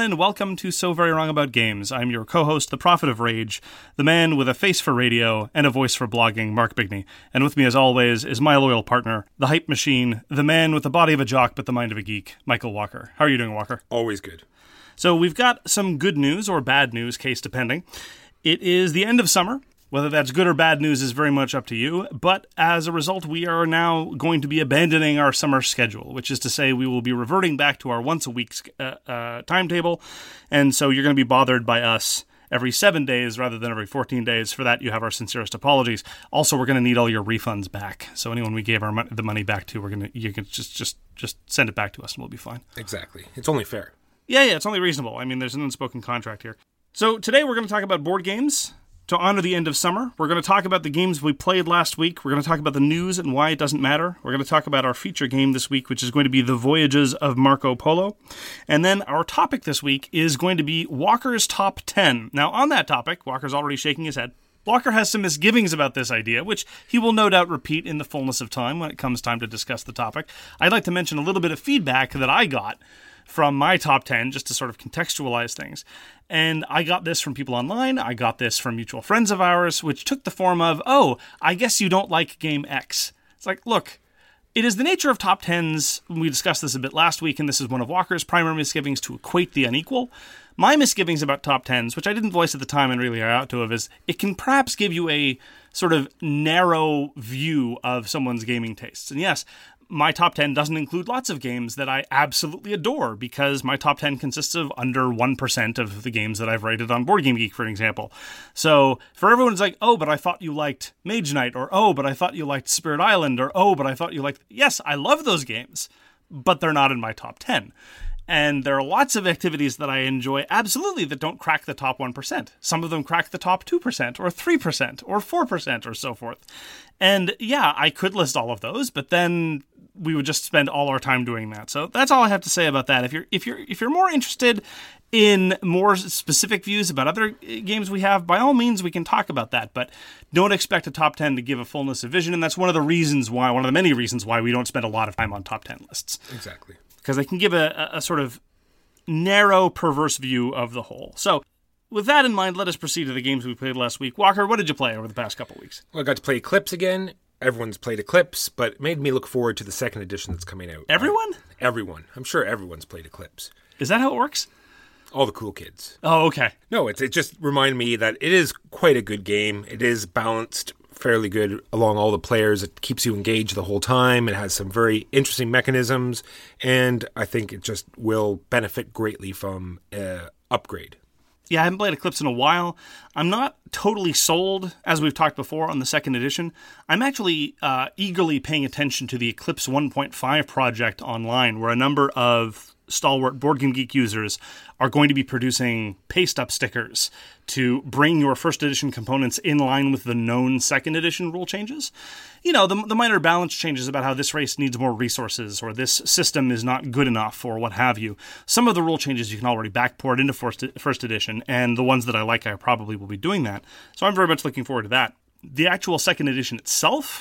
and welcome to So Very Wrong About Games. I'm your co-host, the Prophet of Rage, the man with a face for radio and a voice for blogging, Mark Bigney. And with me, as always, is my loyal partner, the hype machine, the man with the body of a jock but the mind of a geek, Michael Walker. How are you doing, Walker? Always good. So we've got some good news, or bad news, case depending. It is the end of summer. Whether that's good or bad news is very much up to you, but as a result, we are now going to be abandoning our summer schedule, which is to say we will be reverting back to our once-a-week timetable, and so you're going to be bothered by us every 7 days rather than every 14 days. For that, you have our sincerest apologies. Also, we're going to need all your refunds back, so anyone we gave the money back to, you can just send it back to us and we'll be fine. Exactly. It's only fair. Yeah, it's only reasonable. I mean, there's an unspoken contract here. So today we're going to talk about board games. To honor the end of summer, we're going to talk about the games we played last week. We're going to talk about the news and why it doesn't matter. We're going to talk about our feature game this week, which is going to be The Voyages of Marco Polo. And then our topic this week is going to be Walker's Top 10. Now, on that topic, Walker's already shaking his head. Walker has some misgivings about this idea, which he will no doubt repeat in the fullness of time when it comes time to discuss the topic. I'd like to mention a little bit of feedback that I got from my top 10, just to sort of contextualize things. And I got this from people online, I got this from mutual friends of ours, which took the form of, oh, I guess you don't like game X. It's like, look, it is the nature of top 10s, we discussed this a bit last week, and this is one of Walker's primary misgivings, to equate the unequal. My misgivings about top 10s, which I didn't voice at the time and really are out to have, is it can perhaps give you a sort of narrow view of someone's gaming tastes. And yes, my top 10 doesn't include lots of games that I absolutely adore, because my top 10 consists of under 1% of the games that I've rated on Board Game Geek, for example. So for everyone who's like, oh, but I thought you liked Mage Knight, or oh, but I thought you liked Spirit Island, or oh, but I thought you liked... Yes, I love those games, but they're not in my top 10. And there are lots of activities that I enjoy absolutely that don't crack the top 1%. Some of them crack the top 2% or 3% or 4% or so forth. And yeah, I could list all of those, but then we would just spend all our time doing that. So that's all I have to say about that. If you're more interested in more specific views about other games we have, by all means we can talk about that, but don't expect a top 10 to give a fullness of vision, and that's one of the many reasons why we don't spend a lot of time on top 10 lists. Exactly. Because they can give a sort of narrow, perverse view of the whole. So, with that in mind, let us proceed to the games we played last week. Walker, what did you play over the past couple weeks? Well, I got to play Eclipse again. Everyone's played Eclipse, but it made me look forward to the second edition that's coming out. Everyone? Everyone. I'm sure everyone's played Eclipse. Is that how it works? All the cool kids. Oh, okay. No, it just reminded me that it is quite a good game. It is balanced fairly good along all the players. It keeps you engaged the whole time. It has some very interesting mechanisms, and I think it just will benefit greatly from upgrade. Yeah, I haven't played Eclipse in a while. I'm not totally sold, as we've talked before, on the second edition. I'm actually eagerly paying attention to the Eclipse 1.5 project online, where a number of stalwart Board Game Geek users are going to be producing paste-up stickers to bring your first edition components in line with the known second edition rule changes. You know, the minor balance changes about how this race needs more resources, or this system is not good enough, or what have you. Some of the rule changes you can already backport into first edition, and the ones that I like, I probably will be doing that. So I'm very much looking forward to that. The actual second edition itself,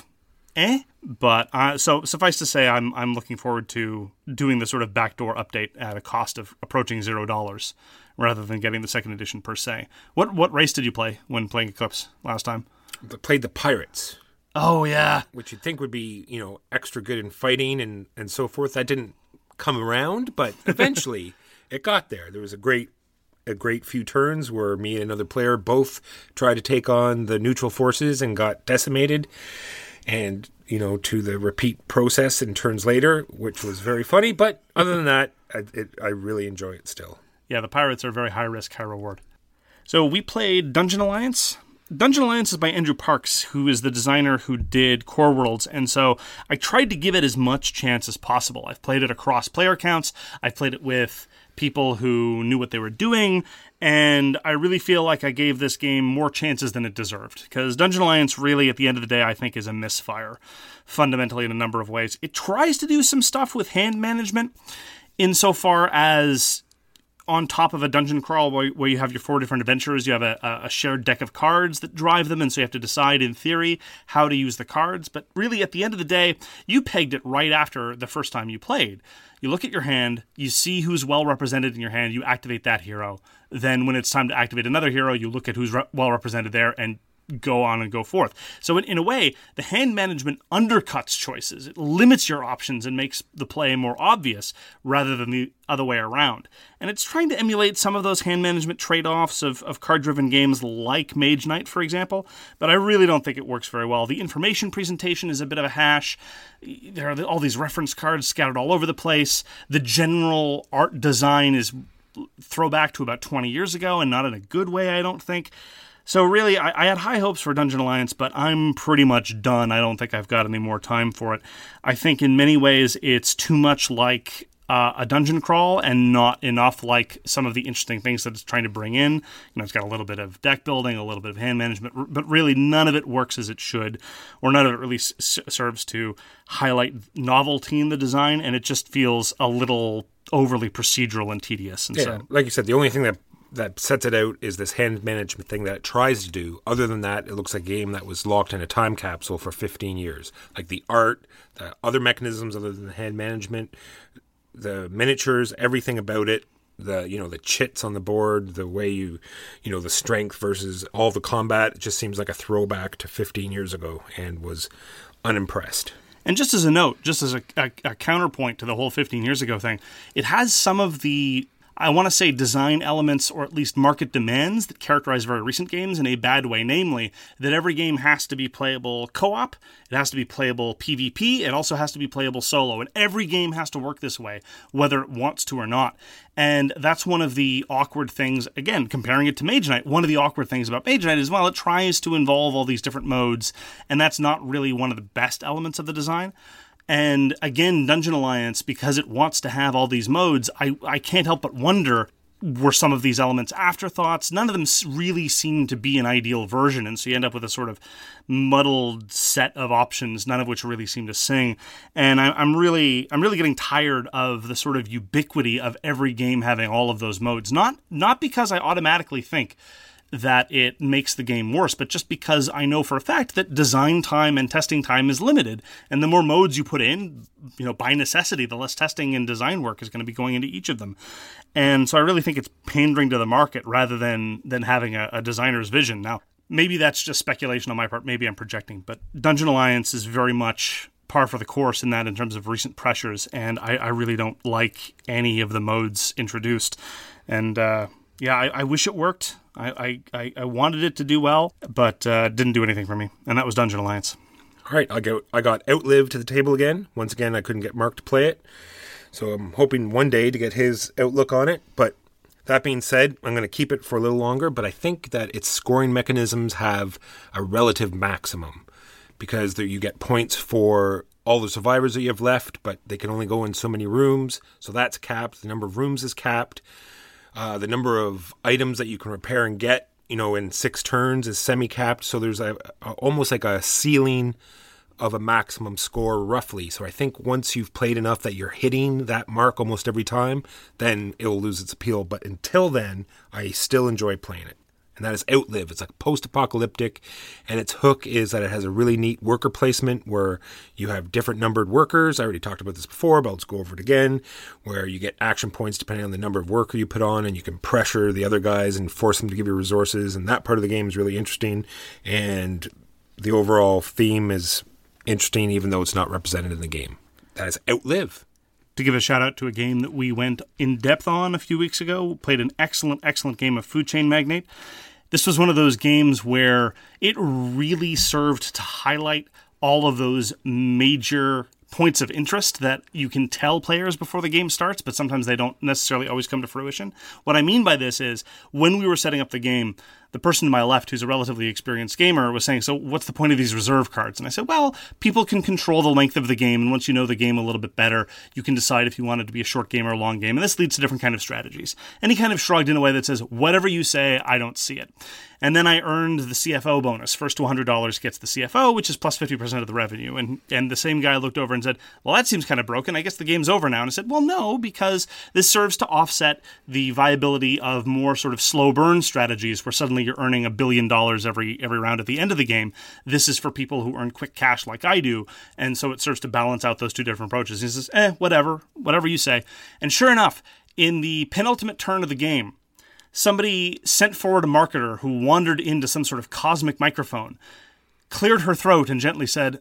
but so suffice to say, I'm looking forward to doing the sort of backdoor update at a cost of approaching $0 rather than getting the second edition per se. What race did you play when playing Eclipse last time? I played the Pirates. Oh, yeah. Which you'd think would be, extra good in fighting and so forth. That didn't come around, but eventually it got there. There was a great few turns where me and another player both tried to take on the neutral forces and got decimated. And, to the repeat process in turns later, which was very funny. But other than that, I really enjoy it still. Yeah, the Pirates are very high risk, high reward. So we played Dungeon Alliance. Dungeon Alliance is by Andrew Parks, who is the designer who did Core Worlds, and so I tried to give it as much chance as possible. I've played it across player counts, I've played it with people who knew what they were doing, and I really feel like I gave this game more chances than it deserved, because Dungeon Alliance really, at the end of the day, I think is a misfire, fundamentally in a number of ways. It tries to do some stuff with hand management, insofar as on top of a dungeon crawl where you have your 4 different adventures. You have a shared deck of cards that drive them, and so you have to decide, in theory, how to use the cards. But really, at the end of the day, you pegged it right after the first time you played. You look at your hand, you see who's well represented in your hand, you activate that hero. Then when it's time to activate another hero, you look at who's well represented there and go on and go forth. So in a way, the hand management undercuts choices. It limits your options and makes the play more obvious rather than the other way around. And it's trying to emulate some of those hand management trade-offs of card-driven games like Mage Knight, for example, but I really don't think it works very well. The information presentation is a bit of a hash. There are all these reference cards scattered all over the place. The general art design is throwback to about 20 years ago, and not in a good way, I don't think. So really, I had high hopes for Dungeon Alliance, but I'm pretty much done. I don't think I've got any more time for it. I think in many ways it's too much like a dungeon crawl and not enough like some of the interesting things that it's trying to bring in. It's got a little bit of deck building, a little bit of hand management, but really none of it works as it should, or none of it really serves to highlight novelty in the design, and it just feels a little overly procedural and tedious. And so, like you said, the only thing that sets it out is this hand management thing that it tries to do. Other than that, it looks like a game that was locked in a time capsule for 15 years. Like the art, the other mechanisms other than the hand management, the miniatures, everything about it, the chits on the board, the way the strength versus all the combat, it just seems like a throwback to 15 years ago and was unimpressed. And just as a note, just as a counterpoint to the whole 15 years ago thing, it has some of the, I want to say, design elements or at least market demands that characterize very recent games in a bad way, namely that every game has to be playable co-op, it has to be playable PvP, it also has to be playable solo, and every game has to work this way, whether it wants to or not. And that's one of the awkward things, again, comparing it to Mage Knight, one of the awkward things about Mage Knight is, well, it tries to involve all these different modes, and that's not really one of the best elements of the design. And again, Dungeon Alliance, because it wants to have all these modes, I can't help but wonder, were some of these elements afterthoughts? None of them really seem to be an ideal version, and so you end up with a sort of muddled set of options, none of which really seem to sing. And I'm really getting tired of the sort of ubiquity of every game having all of those modes. Not because I automatically think that it makes the game worse, but just because I know for a fact that design time and testing time is limited, and the more modes you put in, by necessity, the less testing and design work is going to be going into each of them. And so I really think it's pandering to the market rather than having a designer's vision. Now, maybe that's just speculation on my part, maybe I'm projecting, but Dungeon Alliance is very much par for the course in that in terms of recent pressures, and I really don't like any of the modes introduced. And I wish it worked. I wanted it to do well, but didn't do anything for me. And that was Dungeon Alliance. All right, I got Outlive to the table again. Once again, I couldn't get Mark to play it. So I'm hoping one day to get his outlook on it. But that being said, I'm going to keep it for a little longer. But I think that its scoring mechanisms have a relative maximum. Because you get points for all the survivors that you have left, but they can only go in so many rooms. So that's capped. The number of rooms is capped. The number of items that you can repair and get, in 6 turns is semi-capped. So there's almost like a ceiling of a maximum score, roughly. So I think once you've played enough that you're hitting that mark almost every time, then it'll lose its appeal. But until then, I still enjoy playing it. And that is Outlive. It's like post-apocalyptic, and its hook is that it has a really neat worker placement where you have different numbered workers. I already talked about this before, but let's go over it again, where you get action points depending on the number of worker you put on, and you can pressure the other guys and force them to give you resources, and that part of the game is really interesting, and the overall theme is interesting even though it's not represented in the game. That is Outlive. To give a shout out to a game that we went in depth on a few weeks ago, played an excellent game of Food Chain Magnate. This was one of those games where it really served to highlight all of those major points of interest that you can tell players before the game starts, but sometimes they don't necessarily always come to fruition. What I mean by this is, when we were setting up the game, the person to my left, who's a relatively experienced gamer, was saying, so what's the point of these reserve cards? And I said, well, people can control the length of the game, and once you know the game a little bit better, you can decide if you want it to be a short game or a long game, and this leads to different kind of strategies. And he kind of shrugged in a way that says, whatever you say, I don't see it. And then I earned the CFO bonus. First to $100 gets the CFO, which is plus 50% of the revenue. And the same guy looked over and said, well, that seems kind of broken. I guess the game's over now. And I said, well, no, because this serves to offset the viability of more sort of slow burn strategies where suddenly you're earning $1 billion every round at the end of the game. This is for people who earn quick cash like I do. And so it serves to balance out those two different approaches. He says, whatever you say. And sure enough, in the penultimate turn of the game, somebody sent forward a marketer who wandered into some sort of cosmic microphone, cleared her throat, and gently said,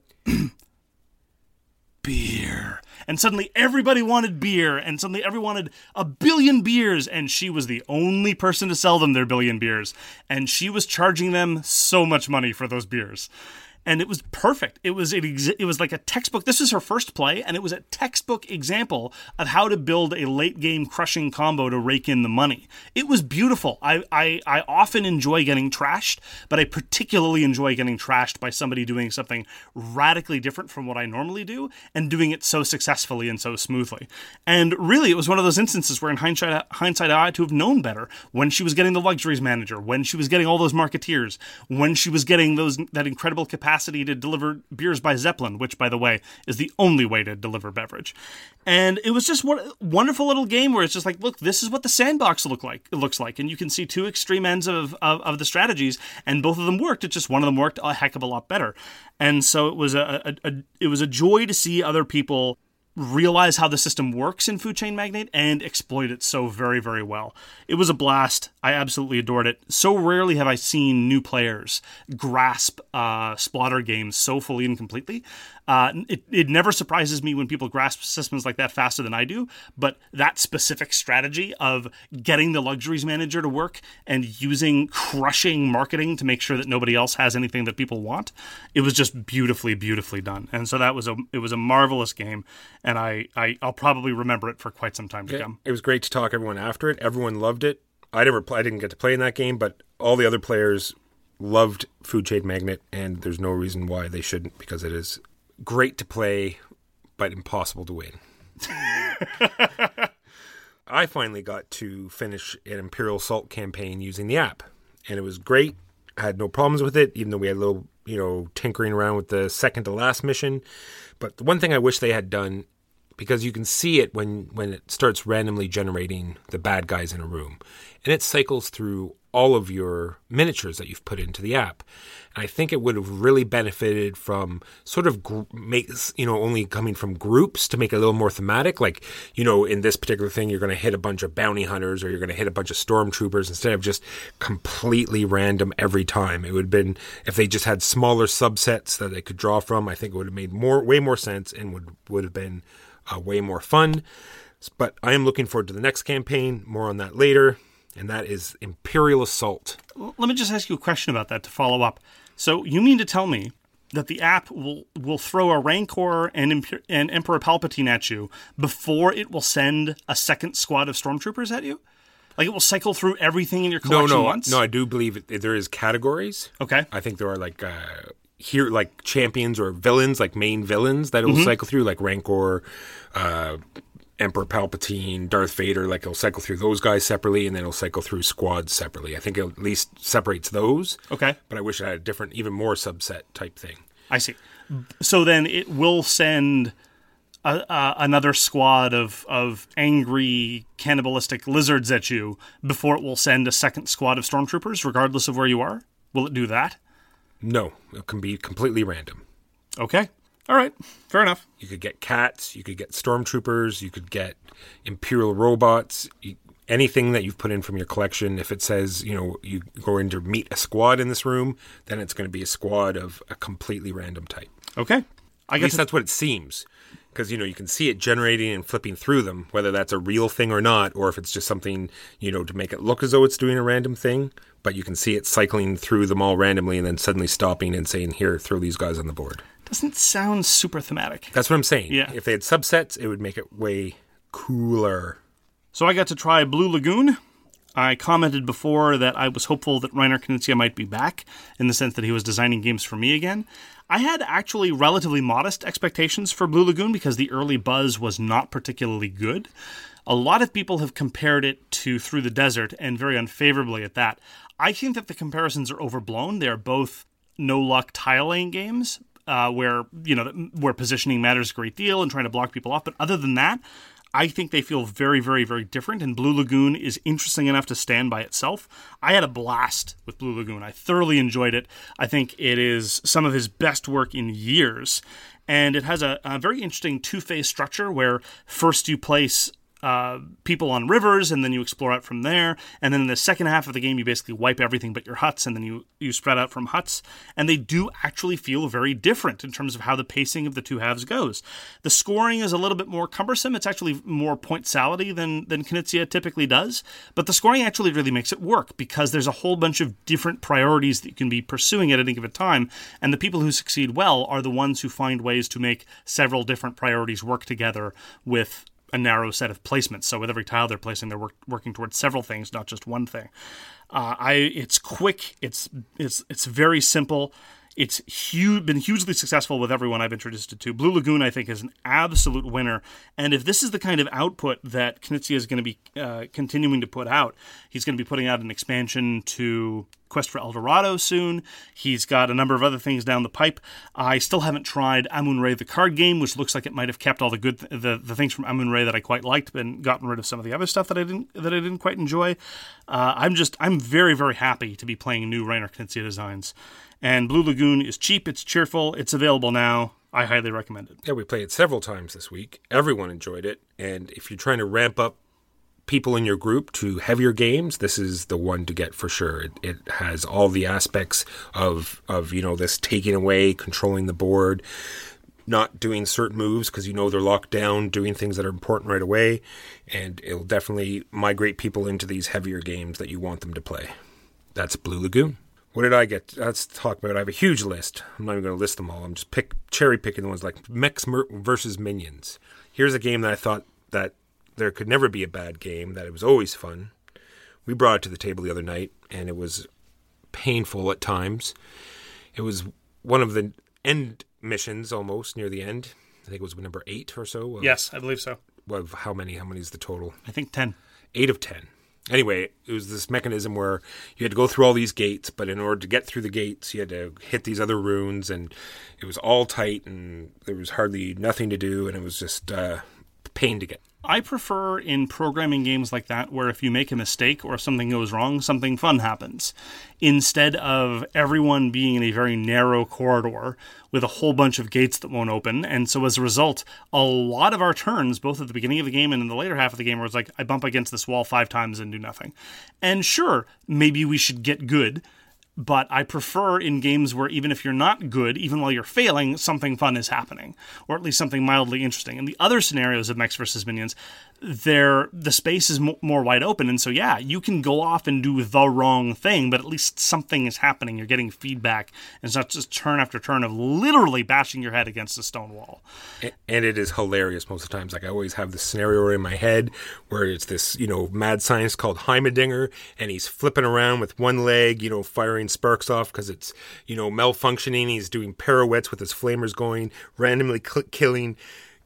beer. And suddenly everybody wanted beer, and suddenly everyone wanted 1 billion beers, and she was the only person to sell them their 1 billion beers. And she was charging them so much money for those beers. And it was perfect. It was like a textbook. This was her first play, and it was a textbook example of how to build a late game crushing combo to rake in the money. It was beautiful. I often enjoy getting trashed, but I particularly enjoy getting trashed by somebody doing something radically different from what I normally do and doing it so successfully and so smoothly. And really, it was one of those instances where in hindsight I had to have known better when she was getting the luxuries manager, when she was getting all those marketeers, when she was getting that incredible capacity to deliver beers by Zeppelin, which, by the way, is the only way to deliver beverage. And it was just one wonderful little game where it's just like, look, this is what the sandbox looks like. And you can see two extreme ends of the strategies, and both of them worked. It's just one of them worked a heck of a lot better. And so it was a joy to see other people realize how the system works in Food Chain Magnate and exploit it so very, very well. It was a blast. I absolutely adored it. So rarely have I seen new players grasp Splotter games so fully and completely. It never surprises me when people grasp systems like that faster than I do, but that specific strategy of getting the luxuries manager to work and using crushing marketing to make sure that nobody else has anything that people want, it was just beautifully, beautifully done. And so it was a marvelous game, and I'll probably remember it for quite some time to come. It was great to talk to everyone after it. Everyone loved it. I didn't get to play in that game, but all the other players loved Food Chain Magnate, and there's no reason why they shouldn't, because it is great to play, but impossible to win. I finally got to finish an Imperial Assault campaign using the app, and it was great. I had no problems with it, even though we had a little, tinkering around with the second to last mission. But the one thing I wish they had done, because you can see it when it starts randomly generating the bad guys in a room, and it cycles through all of your miniatures that you've put into the app. And I think it would have really benefited from sort of only coming from groups to make it a little more thematic. Like, in this particular thing, you're going to hit a bunch of bounty hunters or you're going to hit a bunch of stormtroopers instead of just completely random every time. It would have been, if they just had smaller subsets that they could draw from, I think it would have made way more sense and would have been way more fun. But I am looking forward to the next campaign. More on that later. And that is Imperial Assault. Let me just ask you a question about that to follow up. So you mean to tell me that the app will throw a Rancor and Emperor Palpatine at you before it will send a second squad of stormtroopers at you? Like, it will cycle through everything in your collection once? No, I do believe there is categories. Okay. I think there are like champions or villains, like main villains that it will cycle through, like Rancor, Emperor Palpatine, Darth Vader. Like, it'll cycle through those guys separately, and then it'll cycle through squads separately. I think it at least separates those. Okay. But I wish it had a different, even more subset type thing. I see. So then it will send another squad of angry, cannibalistic lizards at you before it will send a second squad of stormtroopers, regardless of where you are? Will it do that? No. It can be completely random. Okay. All right. Fair enough. You could get cats, you could get stormtroopers, you could get Imperial robots, anything that you've put in from your collection. If it says, you go in to meet a squad in this room, then it's going to be a squad of a completely random type. Okay. At least that's what it seems. Because, you can see it generating and flipping through them, whether that's a real thing or not, or if it's just something, to make it look as though it's doing a random thing. But you can see it cycling through them all randomly and then suddenly stopping and saying, here, throw these guys on the board. Doesn't sound super thematic. That's what I'm saying. Yeah. If they had subsets, it would make it way cooler. So I got to try Blue Lagoon. I commented before that I was hopeful that Reiner Knizia might be back, in the sense that he was designing games for me again. I had actually relatively modest expectations for Blue Lagoon because the early buzz was not particularly good. A lot of people have compared it to Through the Desert, and very unfavorably at that. I think that the comparisons are overblown. They are both no-luck tile-laying games, where positioning matters a great deal and trying to block people off. But other than that, I think they feel very, very, very different, and Blue Lagoon is interesting enough to stand by itself. I had a blast with Blue Lagoon. I thoroughly enjoyed it. I think it is some of his best work in years, and it has a very interesting two-phase structure where first you place people on rivers, and then you explore out from there. And then in the second half of the game, you basically wipe everything but your huts, and then you spread out from huts. And they do actually feel very different in terms of how the pacing of the two halves goes. The scoring is a little bit more cumbersome. It's actually more point salad-y than Knizia typically does. But the scoring actually really makes it work because there's a whole bunch of different priorities that you can be pursuing at any given time. And the people who succeed well are the ones who find ways to make several different priorities work together with a narrow set of placements. So with every tile they're placing, they're working towards several things, not just one thing. It's quick. It's very simple. It's been hugely successful with everyone I've introduced it to. Blue Lagoon, I think, is an absolute winner. And if this is the kind of output that Knizia is going to be continuing to put out, he's going to be putting out an expansion to Quest for El Dorado soon. He's got a number of other things down the pipe. I still haven't tried Amun-Re the card game, which looks like it might have kept all the good the things from Amun-Re that I quite liked and gotten rid of some of the other stuff that I didn't quite enjoy. I'm very, very happy to be playing new Reiner Knizia designs. And Blue Lagoon is cheap, it's cheerful, it's available now. I highly recommend it. Yeah, we played it several times this week. Everyone enjoyed it. And if you're trying to ramp up people in your group to heavier games, this is the one to get for sure. It has all the aspects of this taking away, controlling the board, not doing certain moves because they're locked down, doing things that are important right away. And it'll definitely migrate people into these heavier games that you want them to play. That's Blue Lagoon. What did I get? Let's talk about it. I have a huge list. I'm not even going to list them all. I'm just cherry picking the ones like Mechs versus Minions. Here's a game that I thought that there could never be a bad game, that it was always fun. We brought it to the table the other night, and it was painful at times. It was one of the end missions, almost near the end. I think it was number 8 or so. Yes, I believe so. Of how many? How many is the total? I think 10. 8 of 10. Anyway, it was this mechanism where you had to go through all these gates, but in order to get through the gates, you had to hit these other runes, and it was all tight, and there was hardly nothing to do, and it was just pain to get. I prefer in programming games like that where if you make a mistake or if something goes wrong, something fun happens. Instead of everyone being in a very narrow corridor with a whole bunch of gates that won't open. And so as a result, a lot of our turns, both at the beginning of the game and in the later half of the game, where it's like, I bump against this wall 5 times and do nothing. And sure, maybe we should get good, but I prefer in games where even if you're not good, even while you're failing, something fun is happening, or at least something mildly interesting. In the other scenarios of Mechs vs. Minions, the space is more wide open, and so yeah, you can go off and do the wrong thing, but at least something is happening. You're getting feedback, and it's not just turn after turn of literally bashing your head against a stone wall. And it is hilarious most of the times. Like, I always have this scenario in my head where it's this, mad science called Heimerdinger, and he's flipping around with one leg, firing sparks off because it's, malfunctioning. He's doing pirouettes with his flamers going, randomly killing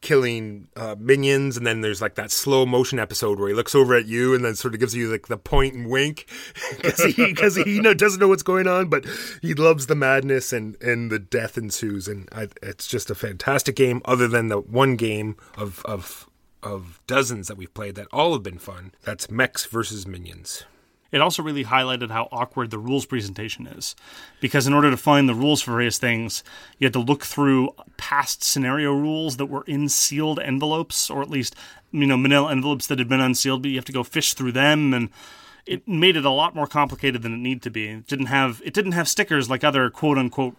minions, and then there's like that slow motion episode where he looks over at you and then sort of gives you like the point and wink because he doesn't know what's going on, but he loves the madness and the death ensues, and it's just a fantastic game. Other than the one game of dozens that we've played that all have been fun, that's Mechs versus Minions. It also really highlighted how awkward the rules presentation is. Because in order to find the rules for various things, you had to look through past scenario rules that were in sealed envelopes, or at least, manila envelopes that had been unsealed, but you have to go fish through them, and it made it a lot more complicated than it needed to be. It didn't have stickers like other quote-unquote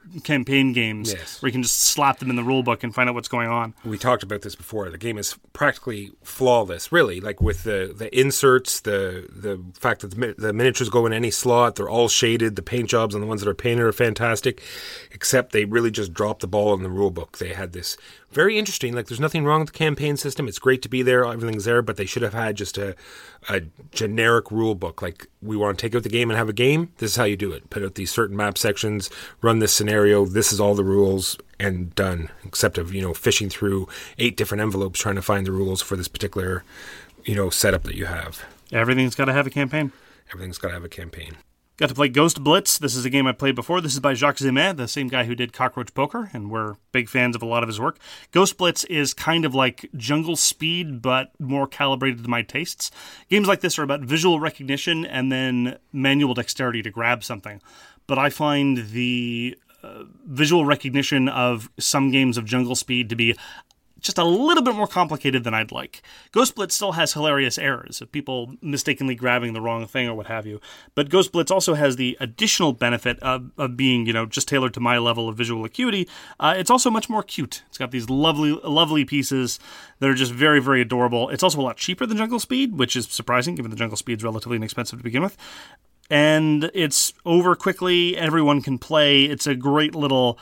campaign games Yes. where you can just slap them in the rule book and find out what's going on. We talked about this before. The game is practically flawless, really. Like with the inserts, the fact that the miniatures go in any slot, they're all shaded. The paint jobs on the ones that are painted are fantastic, except they really just dropped the ball in the rule book. They had this very interesting, like there's nothing wrong with the campaign system. It's great to be there. Everything's there, but they should have had just a generic rule book. Like, we want to take out the game and have a game. This is how you do it. Put out these certain map sections, run this scenario. This is all the rules, and done. Except of, fishing through 8 different envelopes trying to find the rules for this particular, setup that you have. Everything's got to have a campaign. Everything's got to have a campaign. Got to play Ghost Blitz. This is a game I played before. This is by Jacques Zemet, the same guy who did Cockroach Poker, and we're big fans of a lot of his work. Ghost Blitz is kind of like Jungle Speed, but more calibrated to my tastes. Games like this are about visual recognition and then manual dexterity to grab something. But I find the visual recognition of some games of Jungle Speed to be just a little bit more complicated than I'd like. Ghost Blitz still has hilarious errors of people mistakenly grabbing the wrong thing or what have you. But Ghost Blitz also has the additional benefit of being, just tailored to my level of visual acuity. It's also much more cute. It's got these lovely pieces that are just very, very adorable. It's also a lot cheaper than Jungle Speed, which is surprising given the Jungle Speed's relatively inexpensive to begin with. And it's over quickly. Everyone can play. It's a great little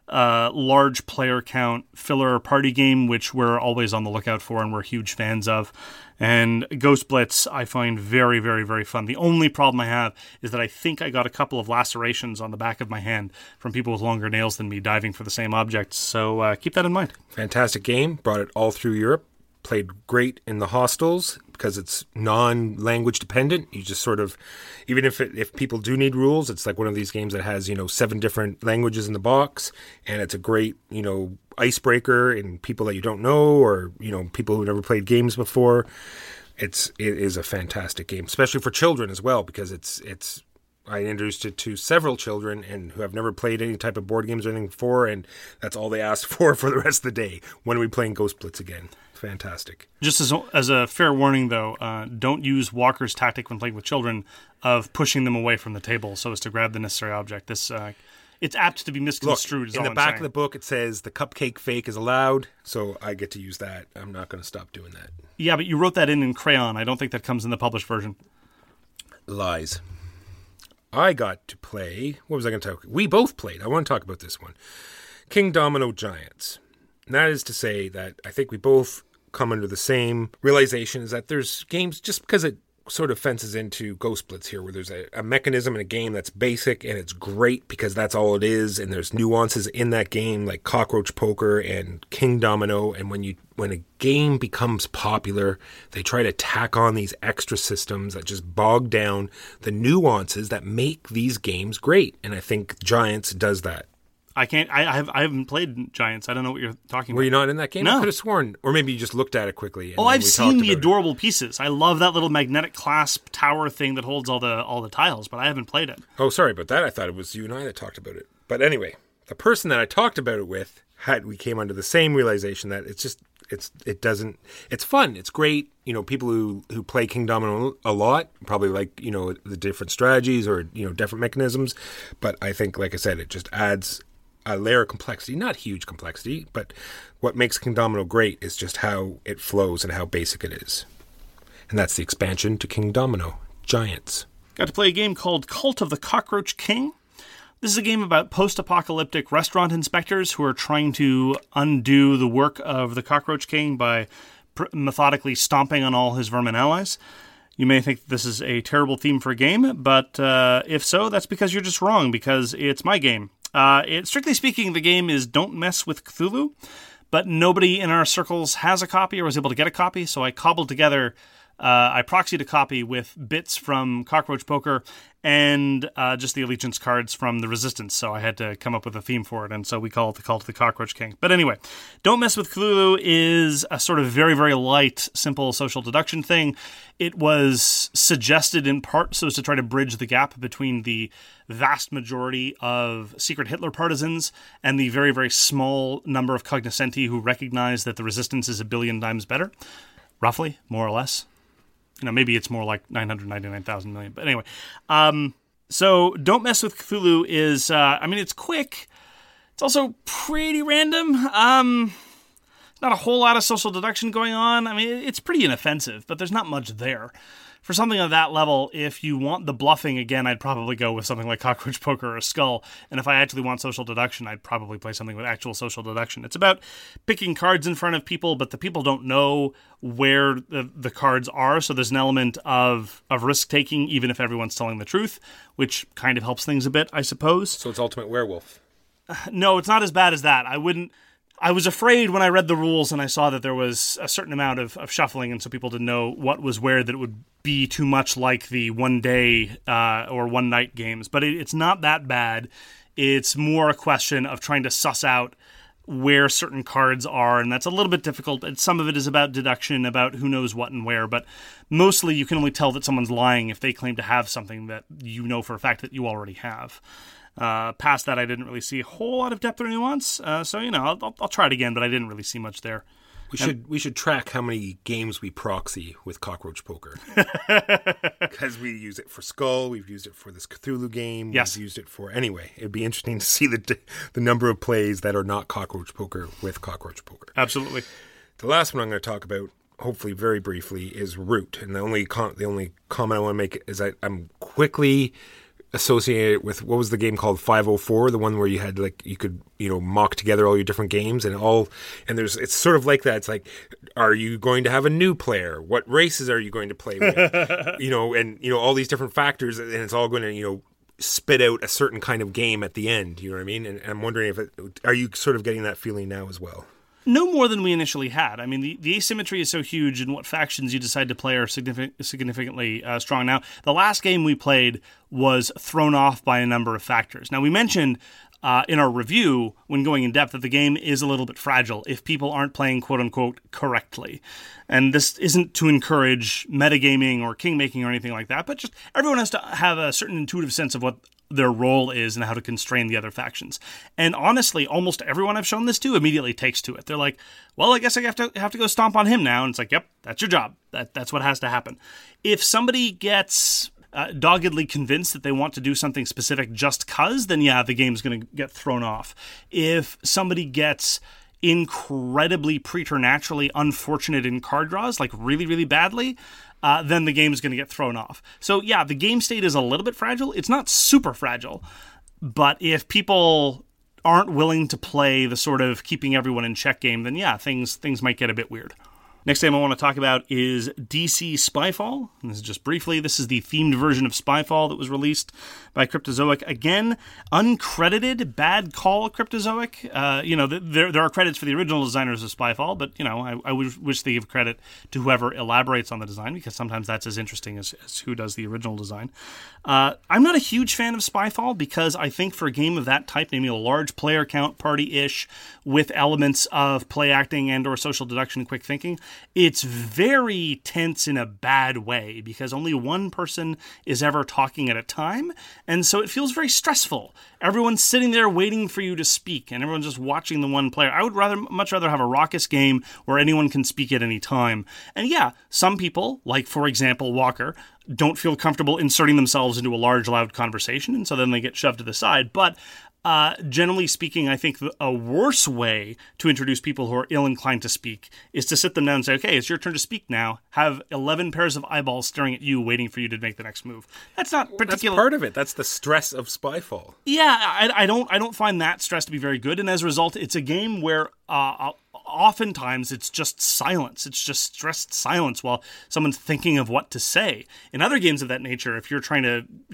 large player count filler party game, which we're always on the lookout for and we're huge fans of. And Ghost Blitz I find very, very, very fun. The only problem I have is that I think I got a couple of lacerations on the back of my hand from people with longer nails than me diving for the same objects, so keep that in mind. Fantastic game. Brought it all through Europe. Played great in the hostels because it's non-language dependent. You just sort of, even if people do need rules, it's like one of these games that has 7 different languages in the box, and it's a great icebreaker in people that you don't know, or people who never played games before. It is a fantastic game, especially for children as well, because it's I introduced it to several children and who have never played any type of board games or anything before, and that's all they asked for the rest of the day. When are we playing Ghost Blitz again? Fantastic. Just as a fair warning, though, don't use Walker's tactic when playing with children of pushing them away from the table so as to grab the necessary object. This it's apt to be misconstrued. Look, in the back of the book, it says the cupcake fake is allowed, so I get to use that. I'm not going to stop doing that. Yeah, but you wrote that in crayon. I don't think that comes in the published version. Lies. I got to play. What was I going to talk? We both played. I want to talk about this one. King Domino Giants. And that is to say that I think we both come under the same realization, is that there's games, just because it sort of fences into Ghost Blitz here, where there's a mechanism in a game that's basic and it's great because that's all it is, and there's nuances in that game like Cockroach Poker and King Domino, and when a game becomes popular, they try to tack on these extra systems that just bog down the nuances that make these games great, and I think Giants does that. I haven't played Giants. I don't know what you're talking about. Were you not in that game? No. I could have sworn. Or maybe you just looked at it quickly. Oh, I've seen the adorable pieces. I love that little magnetic clasp tower thing that holds all the tiles, but I haven't played it. Oh, sorry about that. I thought it was you and I that talked about it. But anyway, the person that I talked about it with, we came under the same realization that it's fun. It's great. People who play King Domino a lot probably like, the different strategies or, different mechanisms. But I think, like I said, it just adds a layer of complexity, not huge complexity, but what makes King Domino great is just how it flows and how basic it is. And that's the expansion to King Domino, Giants. Got to play a game called Cult of the Cockroach King. This is a game about post-apocalyptic restaurant inspectors who are trying to undo the work of the Cockroach King by methodically stomping on all his vermin allies. You may think this is a terrible theme for a game, but if so, that's because you're just wrong, because it's my game. Strictly speaking, the game is Don't Mess with Cthulhu, but nobody in our circles has a copy or was able to get a copy, so I cobbled together, I proxied a copy with bits from Cockroach Poker and just the Allegiance cards from the Resistance, so I had to come up with a theme for it, and so we call it the Cult of the Cockroach King. But anyway, Don't Mess with Cthulhu is a sort of very, very light, simple social deduction thing. It was suggested in part so as to try to bridge the gap between the vast majority of secret Hitler partisans and the very, very small number of cognoscenti who recognize that the Resistance is a billion times better, roughly, more or less. Maybe it's more like 999,000 million. But anyway, so Don't Mess with Cthulhu is, it's quick. It's also pretty random. Not a whole lot of social deduction going on. I mean, it's pretty inoffensive, but there's not much there. For something of that level, if you want the bluffing, again, I'd probably go with something like Cockroach Poker or Skull. And if I actually want social deduction, I'd probably play something with actual social deduction. It's about picking cards in front of people, but the people don't know where the cards are. So there's an element of risk-taking, even if everyone's telling the truth, which kind of helps things a bit, I suppose. So it's Ultimate Werewolf. No, it's not as bad as that. I was afraid when I read the rules and I saw that there was a certain amount of shuffling, and so people didn't know what was where, that it would be too much like the one day or one night games. But it's not that bad. It's more a question of trying to suss out where certain cards are, and that's a little bit difficult. And some of it is about deduction, about who knows what and where, but mostly you can only tell that someone's lying if they claim to have something that you know for a fact that you already have. Past that, I didn't really see a whole lot of depth or nuance. So, I'll try it again, but I didn't really see much there. We should track how many games we proxy with Cockroach Poker. Because we use it for Skull, we've used it for this Cthulhu game, yes. We've used it for... Anyway, it'd be interesting to see the number of plays that are not Cockroach Poker with Cockroach Poker. Absolutely. The last one I'm going to talk about, hopefully very briefly, is Root. And the only comment I want to make is I'm quickly... associated with, what was the game called, 504, the one where you had you could mock together all your different games and it's sort of like that. It's like, are you going to have a new player? What races are you going to play with? And all these different factors, and it's all going to spit out a certain kind of game at the end. You know what I mean? And I'm wondering are you sort of getting that feeling now as well? No more than we initially had. I mean, the asymmetry is so huge, and what factions you decide to play are significantly strong. Now, the last game we played was thrown off by a number of factors. Now, we mentioned in our review, when going in depth, that the game is a little bit fragile if people aren't playing quote-unquote correctly. And this isn't to encourage metagaming or king-making or anything like that, but just everyone has to have a certain intuitive sense of what their role is and how to constrain the other factions. And honestly, almost everyone I've shown this to immediately takes to it. They're like, well, I guess I have to go stomp on him now. And it's like, yep, that's your job. That's what has to happen. If somebody gets doggedly convinced that they want to do something specific just cause, then yeah, the game's going to get thrown off. If somebody gets incredibly preternaturally unfortunate in card draws, like really, really badly, then the game is going to get thrown off. So yeah, the game state is a little bit fragile. It's not super fragile, but if people aren't willing to play the sort of keeping everyone in check game, then yeah, things might get a bit weird. Next game I want to talk about is DC Spyfall. And this is just briefly. This is the themed version of Spyfall that was released by Cryptozoic. Again, uncredited. Bad call, Cryptozoic. There are credits for the original designers of Spyfall, but I wish they give credit to whoever elaborates on the design, because sometimes that's as interesting as who does the original design. I'm not a huge fan of Spyfall because I think for a game of that type, namely a large player count party-ish with elements of play acting and or social deduction and quick thinking, it's very tense in a bad way because only one person is ever talking at a time, and so it feels very stressful. Everyone's sitting there waiting for you to speak, and everyone's just watching the one player. I would much rather have a raucous game where anyone can speak at any time. And yeah, some people, like for example Walker, don't feel comfortable inserting themselves into a large, loud conversation, and so then they get shoved to the side. But generally speaking, I think a worse way to introduce people who are ill-inclined to speak is to sit them down and say, okay, it's your turn to speak now. Have 11 pairs of eyeballs staring at you, waiting for you to make the next move. That's not particular. That's part of it. That's the stress of Spyfall. Yeah, I don't find that stress to be very good, and as a result, it's a game where oftentimes it's just silence. It's just stressed silence while someone's thinking of what to say. In other games of that nature, if you're trying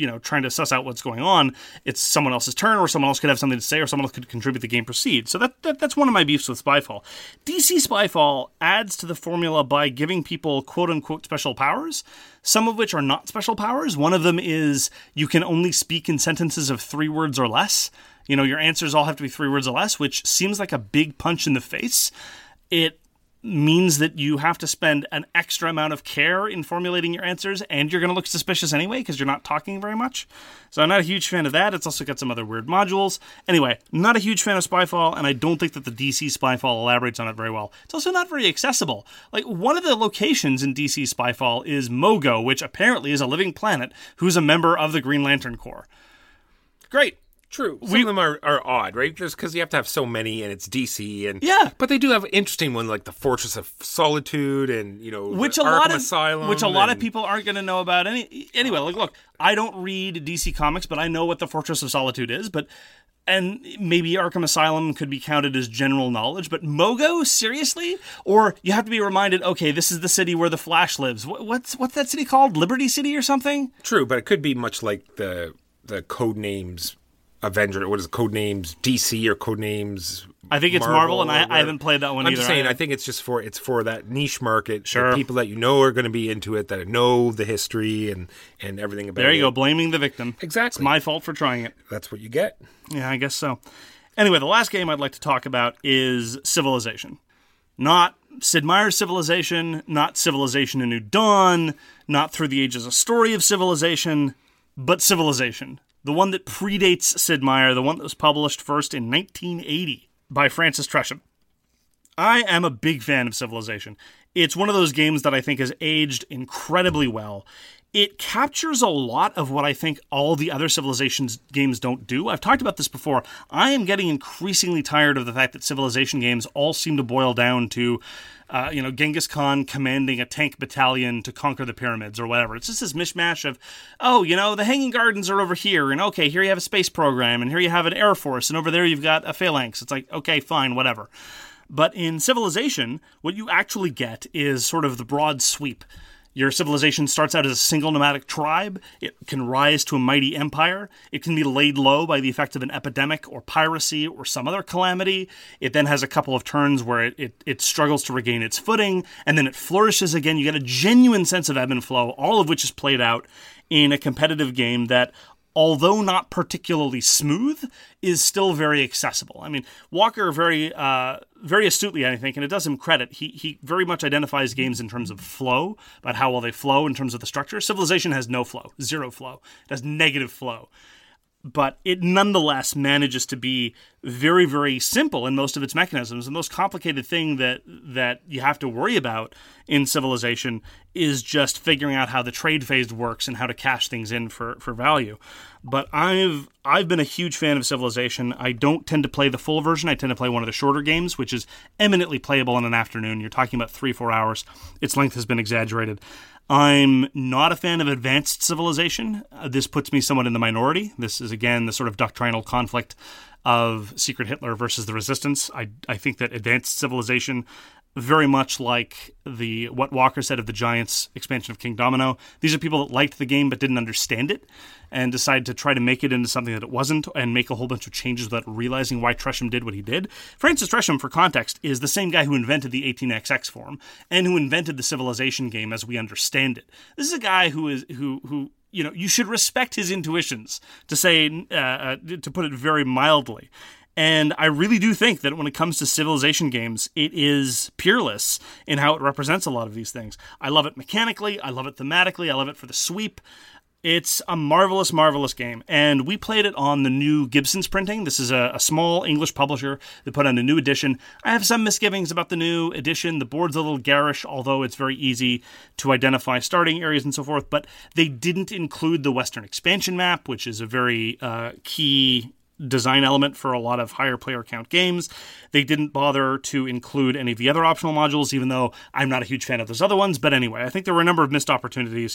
to suss out what's going on, it's someone else's turn, or someone else could have something to say, or someone else could contribute, the game proceeds. So that's one of my beefs with Spyfall. DC Spyfall adds to the formula by giving people quote-unquote special powers, some of which are not special powers. One of them is you can only speak in sentences of 3 words or less. Your answers all have to be 3 words or less, which seems like a big punch in the face. It means that you have to spend an extra amount of care in formulating your answers, and you're going to look suspicious anyway because you're not talking very much. So I'm not a huge fan of that. It's also got some other weird modules. Anyway, not a huge fan of Spyfall, and I don't think that the DC Spyfall elaborates on it very well. It's also not very accessible. Like, one of the locations in DC Spyfall is Mogo, which apparently is a living planet who's a member of the Green Lantern Corps. Great. True. Some of them are odd, right? Just because you have to have so many, and it's DC, and Yeah. But they do have interesting ones like the Fortress of Solitude, and which a Arkham lot of Asylum, which a lot of people aren't going to know about. Anyway, like, look, I don't read DC comics, but I know what the Fortress of Solitude is. And maybe Arkham Asylum could be counted as general knowledge, but Mogo, seriously? Or you have to be reminded, okay, this is the city where the Flash lives. What's that city called? Liberty City or something? True, but it could be much like the Codenames Avenger. What is it, Codenames DC or Codenames? I think it's Marvel, and I haven't played that one either. I'm just saying, I think it's just for that niche market. Sure. The people that are going to be into it, that know the history and everything about it. There you go, blaming the victim. Exactly. It's my fault for trying it. That's what you get. Yeah, I guess so. Anyway, the last game I'd like to talk about is Civilization. Not Sid Meier's Civilization, not Civilization: A New Dawn, not Through the Ages, a story of Civilization, but Civilization. The one that predates Sid Meier, the one that was published first in 1980 by Francis Tresham. I am a big fan of Civilization. It's one of those games that I think has aged incredibly well. It captures a lot of what I think all the other Civilizations games don't do. I've talked about this before. I am getting increasingly tired of the fact that Civilization games all seem to boil down to Genghis Khan commanding a tank battalion to conquer the pyramids or whatever. It's just this mishmash of, the Hanging Gardens are over here, and okay, here you have a space program, and here you have an air force, and over there you've got a phalanx. It's like, okay, fine, whatever. But in Civilization, what you actually get is sort of the broad sweep. Your civilization starts out as a single nomadic tribe. It can rise to a mighty empire. It can be laid low by the effects of an epidemic or piracy or some other calamity. It then has a couple of turns where it struggles to regain its footing, and then it flourishes again. You get a genuine sense of ebb and flow, all of which is played out in a competitive game that, although not particularly smooth, is still very accessible. I mean, Walker very astutely, I think, and it does him credit, he very much identifies games in terms of flow, about how well they flow in terms of the structure. Civilization has no flow, zero flow. It has negative flow. But it nonetheless manages to be very, very simple in most of its mechanisms. The most complicated thing that you have to worry about in Civilization is just figuring out how the trade phase works and how to cash things in for value. But I've been a huge fan of Civilization. I don't tend to play the full version. I tend to play one of the shorter games, which is eminently playable in an afternoon. You're talking about 3-4 hours. Its length has been exaggerated. I'm not a fan of Advanced Civilization. This puts me somewhat in the minority. This is, again, the sort of doctrinal conflict of Secret Hitler versus the Resistance. I think that Advanced Civilization, very much like what Walker said of the Giants expansion of King Domino, these are people that liked the game but didn't understand it and decided to try to make it into something that it wasn't and make a whole bunch of changes without realizing why Tresham did what he did. Francis Tresham, for context, is the same guy who invented the 18XX form and who invented the Civilization game as we understand it. This is a guy who you should respect his intuitions, to put it very mildly. And I really do think that when it comes to Civilization games, it is peerless in how it represents a lot of these things. I love it mechanically, I love it thematically, I love it for the sweep. It's a marvelous, marvelous game. And we played it on the new Gibson's printing. This is a small English publisher that put on a new edition. I have some misgivings about the new edition. The board's a little garish, although it's very easy to identify starting areas and so forth. But they didn't include the Western expansion map, which is a very key design element for a lot of higher player count games. They didn't bother to include any of the other optional modules, even though I'm not a huge fan of those other ones. But anyway, I think there were a number of missed opportunities.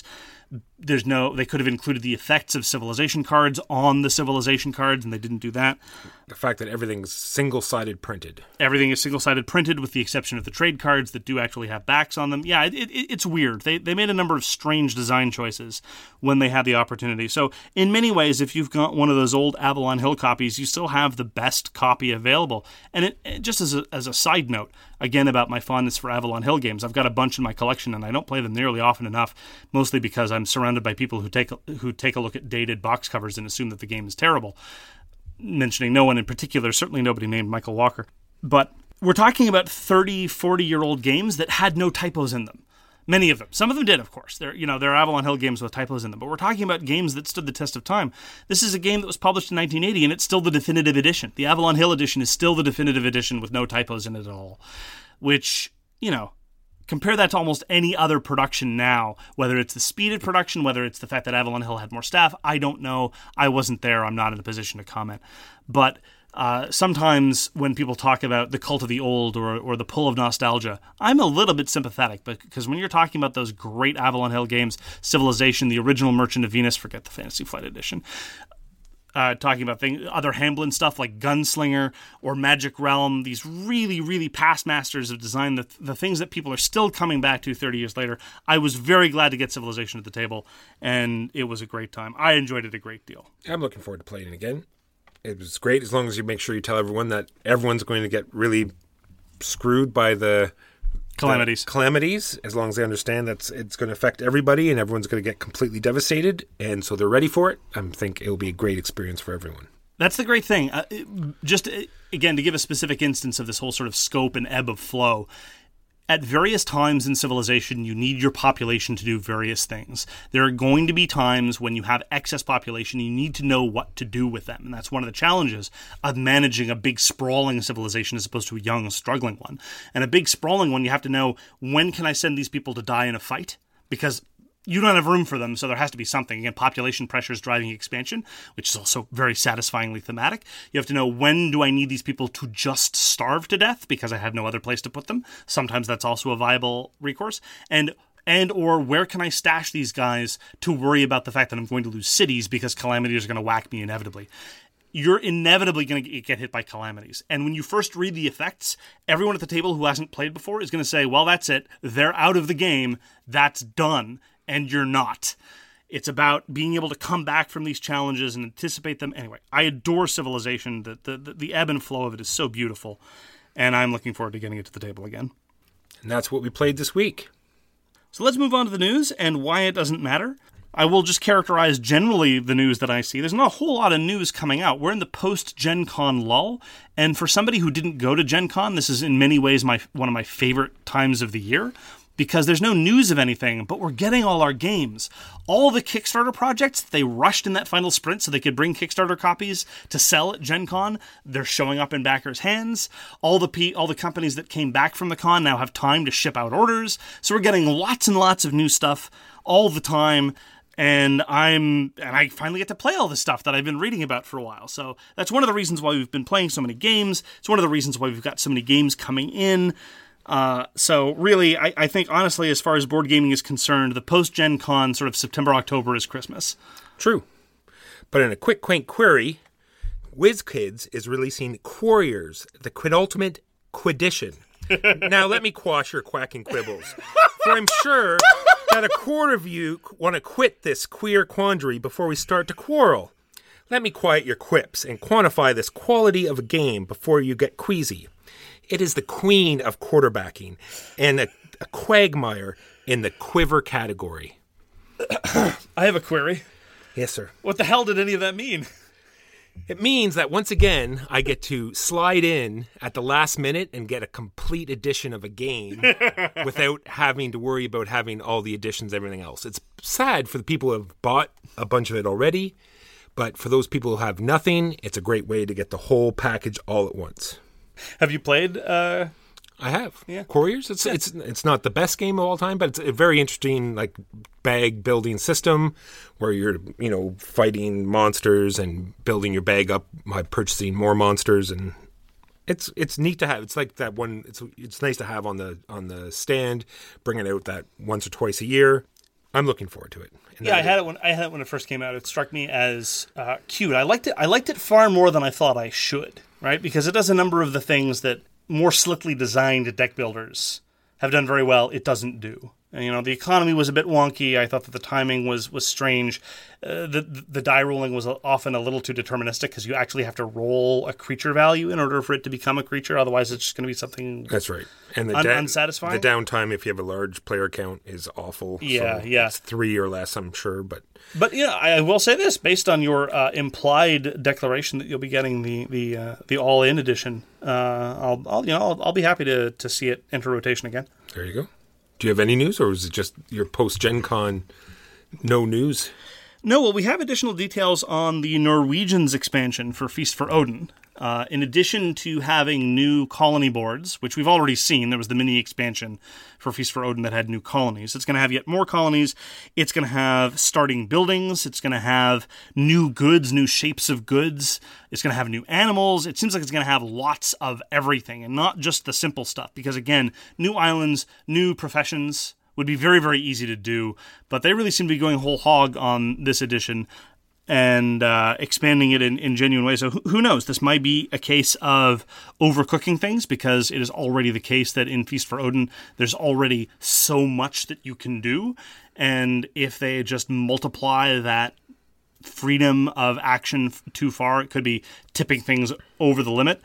They could have included the effects of Civilization cards on the Civilization cards, and they didn't do that. The fact that everything's single-sided printed. Everything is single-sided printed, with the exception of the trade cards that do actually have backs on them. Yeah, it's weird. They made a number of strange design choices when they had the opportunity. So in many ways, if you've got one of those old Avalon Hill copies, you still have the best copy available. And it just as a side note, again, about my fondness for Avalon Hill games, I've got a bunch in my collection, and I don't play them nearly often enough, mostly because I'm surrounded by people who take a look at dated box covers and assume that the game is terrible. Mentioning no one in particular, certainly nobody named Michael Walker. But we're talking about 30, 40-year-old games that had no typos in them. Many of them. Some of them did, of course. There are Avalon Hill games with typos in them. But we're talking about games that stood the test of time. This is a game that was published in 1980, and it's still the definitive edition. The Avalon Hill edition is still the definitive edition with no typos in it at all. Which, compare that to almost any other production now, whether it's the speed of production, whether it's the fact that Avalon Hill had more staff. I don't know. I wasn't there. I'm not in a position to comment. But sometimes when people talk about the cult of the old or the pull of nostalgia, I'm a little bit sympathetic, because when you're talking about those great Avalon Hill games, Civilization, the original Merchant of Venus, forget the Fantasy Flight Edition, talking about other Hamblin stuff like Gunslinger or Magic Realm, these really, really past masters of design, the things that people are still coming back to 30 years later. I was very glad to get Civilization at the table, and it was a great time. I enjoyed it a great deal. I'm looking forward to playing it again. It was great, as long as you make sure you tell everyone that everyone's going to get really screwed by the calamities, as long as they understand that it's going to affect everybody and everyone's going to get completely devastated, and so they're ready for it. I think it'll be a great experience for everyone. That's the great thing. Just, again, to give a specific instance of this whole sort of scope and ebb of flow, at various times in Civilization, you need your population to do various things. There are going to be times when you have excess population, you need to know what to do with them. And that's one of the challenges of managing a big sprawling civilization as opposed to a young, struggling one. And a big sprawling one, you have to know, when can I send these people to die in a fight? Because you don't have room for them, so there has to be something. Again, population pressures driving expansion, which is also very satisfyingly thematic. You have to know, when do I need these people to just starve to death because I have no other place to put them? Sometimes that's also a viable recourse. And or where can I stash these guys to worry about the fact that I'm going to lose cities because calamities are going to whack me inevitably? You're inevitably going to get hit by calamities. And when you first read the effects, everyone at the table who hasn't played before is going to say, well, that's it. They're out of the game. That's done. And you're not. It's about being able to come back from these challenges and anticipate them. Anyway, I adore Civilization. The ebb and flow of it is so beautiful, and I'm looking forward to getting it to the table again. And that's what we played this week. So let's move on to the news and why it doesn't matter. I will just characterize generally the news that I see. There's not a whole lot of news coming out. We're in the post-Gen Con lull, and for somebody who didn't go to Gen Con, this is in many ways one of my favorite times of the year, because there's no news of anything, but we're getting all our games. All the Kickstarter projects, they rushed in that final sprint so they could bring Kickstarter copies to sell at Gen Con. They're showing up in backers' hands. All the companies that came back from the con now have time to ship out orders. So we're getting lots and lots of new stuff all the time. And I finally get to play all this stuff that I've been reading about for a while. So that's one of the reasons why we've been playing so many games. It's one of the reasons why we've got so many games coming in. So really, I think, honestly, as far as board gaming is concerned, the post-Gen Con sort of September, October is Christmas. True. But in a quick, quaint query, WizKids is releasing Quarriors, the Quidultimate Quidition. Now, let me quash your quacking quibbles. For I'm sure that a quarter of you want to quit this queer quandary before we start to quarrel. Let me quiet your quips and quantify this quality of a game before you get queasy. It is the queen of quarterbacking and a quagmire in the quiver category. I have a query. Yes, sir. What the hell did any of that mean? It means that once again, I get to slide in at the last minute and get a complete edition of a game without having to worry about having all the editions, everything else. It's sad for the people who have bought a bunch of it already, but for those people who have nothing, it's a great way to get the whole package all at once. Have you played? I have. Yeah. Quarriors. It's not the best game of all time, but it's a very interesting bag building system where you're fighting monsters and building your bag up by purchasing more monsters, and it's neat to have. It's like that one. It's nice to have on the stand, bring it out that once or twice a year. I'm looking forward to it. Yeah, I had it when it first came out. It struck me as cute. I liked it far more than I thought I should. Right? Because it does a number of the things that more slickly designed deck builders have done very well. It doesn't do. And, the economy was a bit wonky. I thought that the timing was strange. The die rolling was often a little too deterministic because you actually have to roll a creature value in order for it to become a creature. Otherwise, it's just going to be something. That's right. And unsatisfying. The downtime, if you have a large player count, is awful. Yeah, so yeah. It's 3 or less, I'm sure, but I will say this based on your implied declaration that you'll be getting the all-in edition. I'll be happy to see it enter rotation again. There you go. Do you have any news, or is it just your post-Gen Con no news? No, well, we have additional details on the Norwegians expansion for Feast for Odin. In addition to having new colony boards, which we've already seen, there was the mini expansion for Feast for Odin that had new colonies. It's going to have yet more colonies. It's going to have starting buildings. It's going to have new goods, new shapes of goods. It's going to have new animals. It seems like it's going to have lots of everything and not just the simple stuff. Because again, new islands, new professions would be very, very easy to do. But they really seem to be going whole hog on this edition and expanding it in genuine ways. So who knows? This might be a case of overcooking things, because it is already the case that in Feast for Odin, there's already so much that you can do. And if they just multiply that freedom of action too far, it could be tipping things over the limit.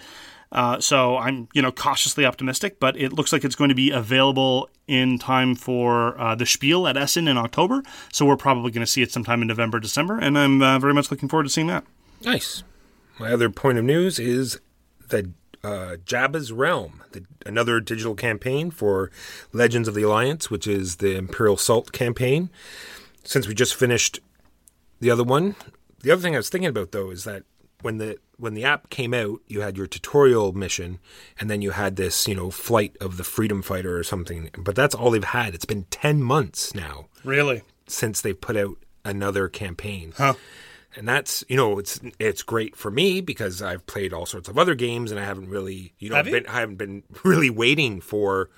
So I'm, cautiously optimistic, but it looks like it's going to be available in time for the Spiel at Essen in October. So we're probably going to see it sometime in November, December, and I'm very much looking forward to seeing that. Nice. My other point of news is that Jabba's Realm, another digital campaign for Legends of the Alliance, which is the Imperial Salt campaign. Since we just finished the other one, the other thing I was thinking about, though, is that when the app came out, you had your tutorial mission, and then you had this, flight of the Freedom Fighter or something. But that's all they've had. It's been 10 months now. Really? Since they've put out another campaign. Huh. And that's, it's great for me because I've played all sorts of other games, and I haven't really, I haven't been really waiting but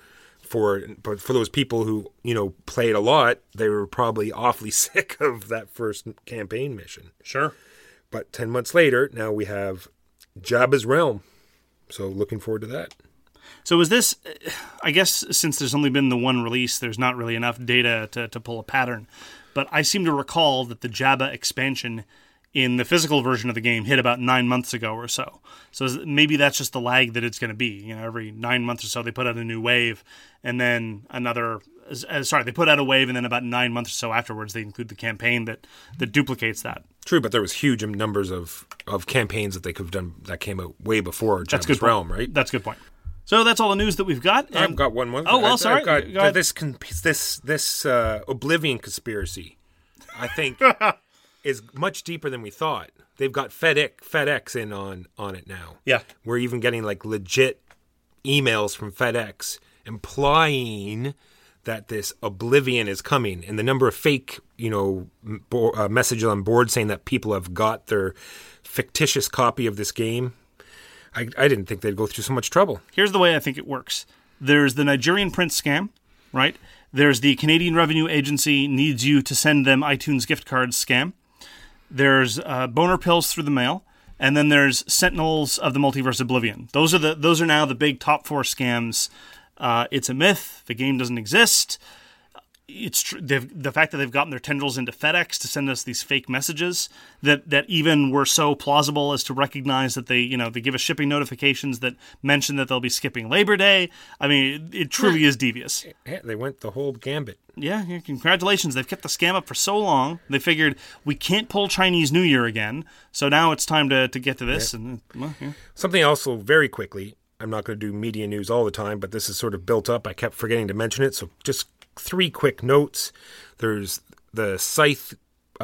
for those people who, played a lot, they were probably awfully sick of that first campaign mission. Sure. But 10 months later, now we have Jabba's Realm. So looking forward to that. So is this, I guess since there's only been the one release, there's not really enough data to pull a pattern. But I seem to recall that the Jabba expansion in the physical version of the game hit about 9 months ago or so. So maybe that's just the lag that it's going to be. Every 9 months or so they put out a new wave, and then they put out a wave, and then about 9 months or so afterwards they include the campaign that duplicates that. True, but there was huge numbers of campaigns that they could have done that came out way before Jabba's Realm, right? That's a good point. So that's all the news that we've got. I've got one more. Oh, well, sorry. I've got this Oblivion conspiracy, I think, is much deeper than we thought. They've got FedEx in on it now. Yeah. We're even getting legit emails from FedEx implying that this Oblivion is coming, and the number of fake, messages on board saying that people have got their fictitious copy of this game. I didn't think they'd go through so much trouble. Here's the way I think it works. There's the Nigerian print scam, right? There's the Canadian Revenue Agency needs you to send them iTunes gift cards scam. There's boner pills through the mail. And then there's Sentinels of the Multiverse Oblivion. Those are now the big top 4 scams. It's a myth. The game doesn't exist. It's the fact that they've gotten their tendrils into FedEx to send us these fake messages that even were so plausible as to recognize that they give us shipping notifications that mention that they'll be skipping Labor Day. I mean, it truly is devious. Yeah, they went the whole gambit. Yeah, congratulations. They've kept the scam up for so long. They figured we can't pull Chinese New Year again. So now it's time to get to this. Yeah. Something also very quickly. I'm not going to do media news all the time, but this is sort of built up. I kept forgetting to mention it, so just 3 quick notes. There's the Scythe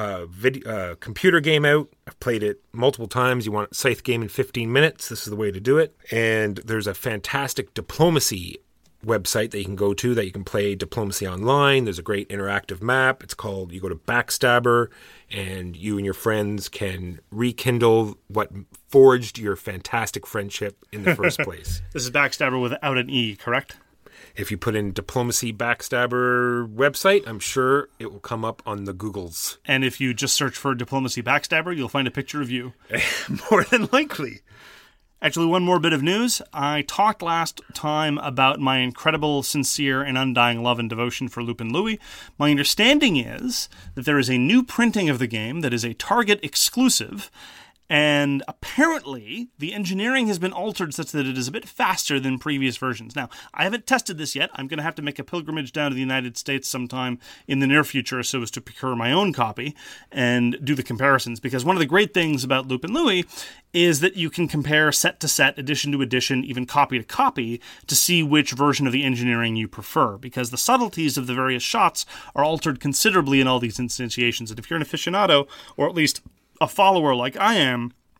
computer game out. I've played it multiple times. You want a Scythe game in 15 minutes. This is the way to do it. And there's a fantastic diplomacy website that you can go to that you can play diplomacy online. There's a great interactive map. It's called, you go to Backstabber, and you and your friends can rekindle what forged your fantastic friendship in the first place. This is Backstabber without an E, correct? If you put in Diplomacy Backstabber website, I'm sure it will come up on the Googles. And if you just search for Diplomacy Backstabber, you'll find a picture of you. More than likely. Actually, one more bit of news. I talked last time about my incredible, sincere, and undying love and devotion for Lupin Louis. My understanding is that there is a new printing of the game that is a Target exclusive, and apparently the engineering has been altered such that it is a bit faster than previous versions. Now, I haven't tested this yet. I'm going to have to make a pilgrimage down to the United States sometime in the near future so as to procure my own copy and do the comparisons, because one of the great things about Lupin Louis is that you can compare set to set, edition to edition, even copy to copy, to see which version of the engineering you prefer, because the subtleties of the various shots are altered considerably in all these instantiations. And if you're an aficionado, or at least a follower like I am,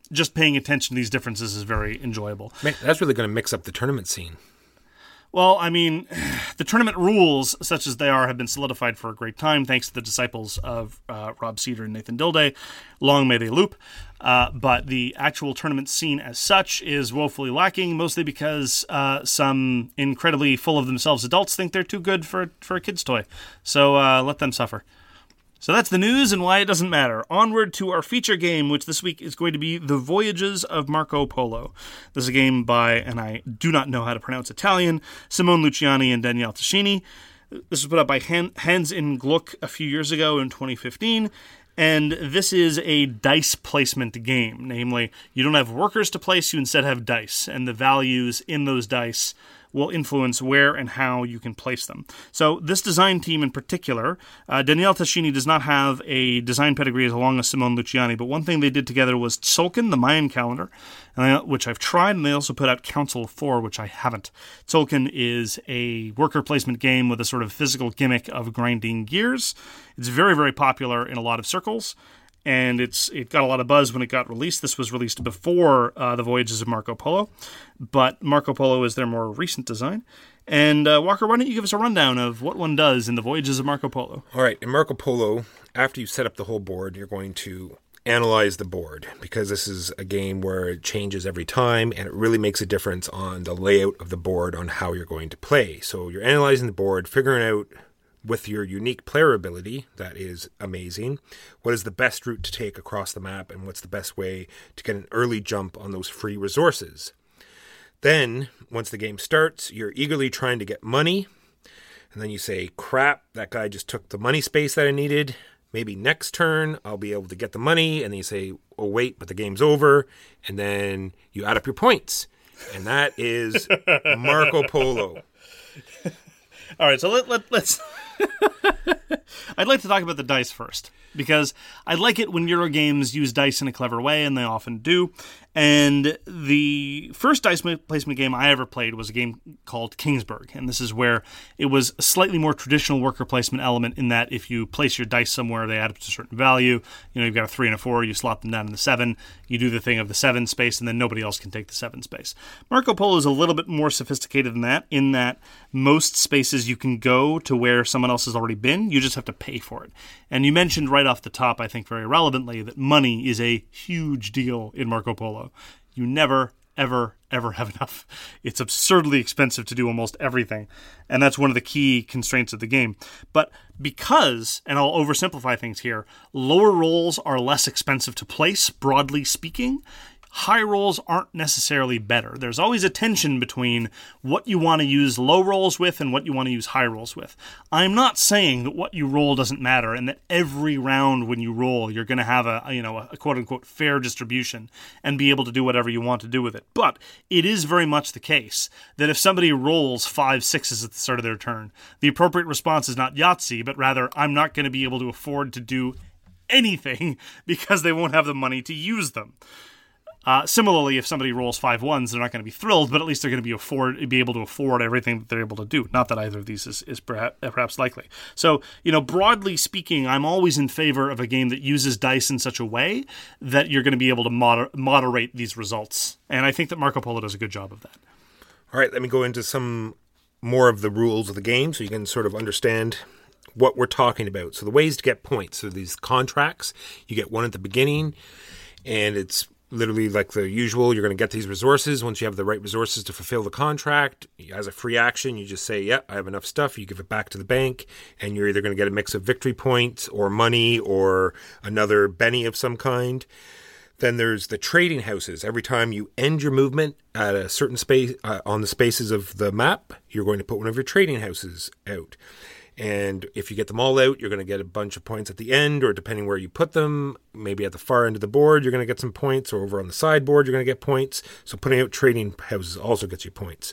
just paying attention to these differences is very enjoyable. Man, that's really going to mix up the tournament scene. Well, I mean, the tournament rules, such as they are, have been solidified for a great time, thanks to the disciples of Rob Cedar and Nathan Dilday. Long may they loop. But the actual tournament scene as such is woefully lacking, mostly because some incredibly full of themselves adults think they're too good for a kid's toy. So let them suffer. So that's the news and why it doesn't matter. Onward to our feature game, which this week is going to be The Voyages of Marco Polo. This is a game by, and I do not know how to pronounce Italian, Simone Luciani and Daniele Tascini. This was put out by Hans in Gluck a few years ago in 2015. And this is a dice placement game. Namely, you don't have workers to place, you instead have dice. And the values in those dice will influence where and how you can place them. So this design team in particular, Daniele Tascini does not have a design pedigree as long as Simone Luciani, but one thing they did together was Tzolk'in, the Mayan calendar, which I've tried, and they also put out Council of Four, which I haven't. Tzolk'in is a worker placement game with a sort of physical gimmick of grinding gears. It's very, very popular in a lot of circles, and it got a lot of buzz when it got released. This was released before The Voyages of Marco Polo, but Marco Polo is their more recent design. And Walker, why don't you give us a rundown of what one does in The Voyages of Marco Polo? All right, in Marco Polo, after you set up the whole board, you're going to analyze the board, because this is a game where it changes every time, and it really makes a difference on the layout of the board on how you're going to play. So you're analyzing the board, figuring out with your unique player ability, that is amazing, what is the best route to take across the map, and what's the best way to get an early jump on those free resources. Then, once the game starts, you're eagerly trying to get money, and then you say, crap, that guy just took the money space that I needed. Maybe next turn I'll be able to get the money, and then you say, oh wait, but the game's over, and then you add up your points. And that is Marco Polo. All right, so let's I'd like to talk about the dice first, because I like it when Euro games use dice in a clever way, and they often do. And the first dice placement game I ever played was a game called Kingsburg, and this is where it was a slightly more traditional worker placement element in that if you place your dice somewhere, they add up to a certain value. You know, you've got a 3 and a 4, you slot them down in the 7, you do the thing of the 7 space, and then nobody else can take the 7 space. Marco Polo is a little bit more sophisticated than that, in that most spaces you can go to where someone else has already been, you just have to pay for it. And you mentioned right off the top, I think very relevantly, that money is a huge deal in Marco Polo. You never, ever, ever have enough. It's absurdly expensive to do almost everything, and that's one of the key constraints of the game. But because, and I'll oversimplify things here, lower rolls are less expensive to place, broadly speaking, high rolls aren't necessarily better. There's always a tension between what you want to use low rolls with and what you want to use high rolls with. I'm not saying that what you roll doesn't matter and that every round when you roll you're going to have a quote-unquote fair distribution and be able to do whatever you want to do with it. But it is very much the case that if somebody rolls 5 6s at the start of their turn, the appropriate response is not Yahtzee, but rather I'm not going to be able to afford to do anything because they won't have the money to use them. Similarly, if somebody rolls 5 1s, they're not going to be thrilled, but at least they're going to be able to afford everything that they're able to do. Not that either of these is perhaps likely. So, broadly speaking, I'm always in favor of a game that uses dice in such a way that you're going to be able to moderate these results. And I think that Marco Polo does a good job of that. All right, let me go into some more of the rules of the game so you can sort of understand what we're talking about. So the ways to get points. So these contracts, you get one at the beginning, and it's literally like the usual. You're going to get these resources. Once you have the right resources to fulfill the contract, as a free action, you just say, yeah, I have enough stuff. You give it back to the bank, and you're either going to get a mix of victory points or money or another Benny of some kind. Then there's the trading houses. Every time you end your movement at a certain space on the spaces of the map, you're going to put one of your trading houses out. And if you get them all out, you're going to get a bunch of points at the end, or depending where you put them, maybe at the far end of the board, you're going to get some points, or over on the sideboard, you're going to get points. So putting out trading houses also gets you points.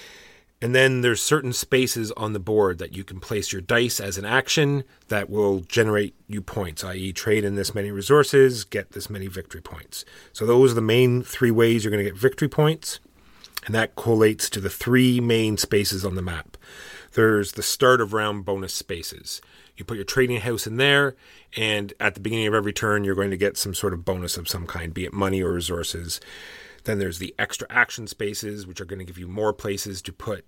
And then there's certain spaces on the board that you can place your dice as an action that will generate you points, i.e. trade in this many resources, get this many victory points. So those are the main 3 ways you're going to get victory points, and that collates to the 3 main spaces on the map. there's the start of round bonus spaces. You put your trading house in there, and at the beginning of every turn, you're going to get some sort of bonus of some kind, be it money or resources. Then there's the extra action spaces, which are going to give you more places to put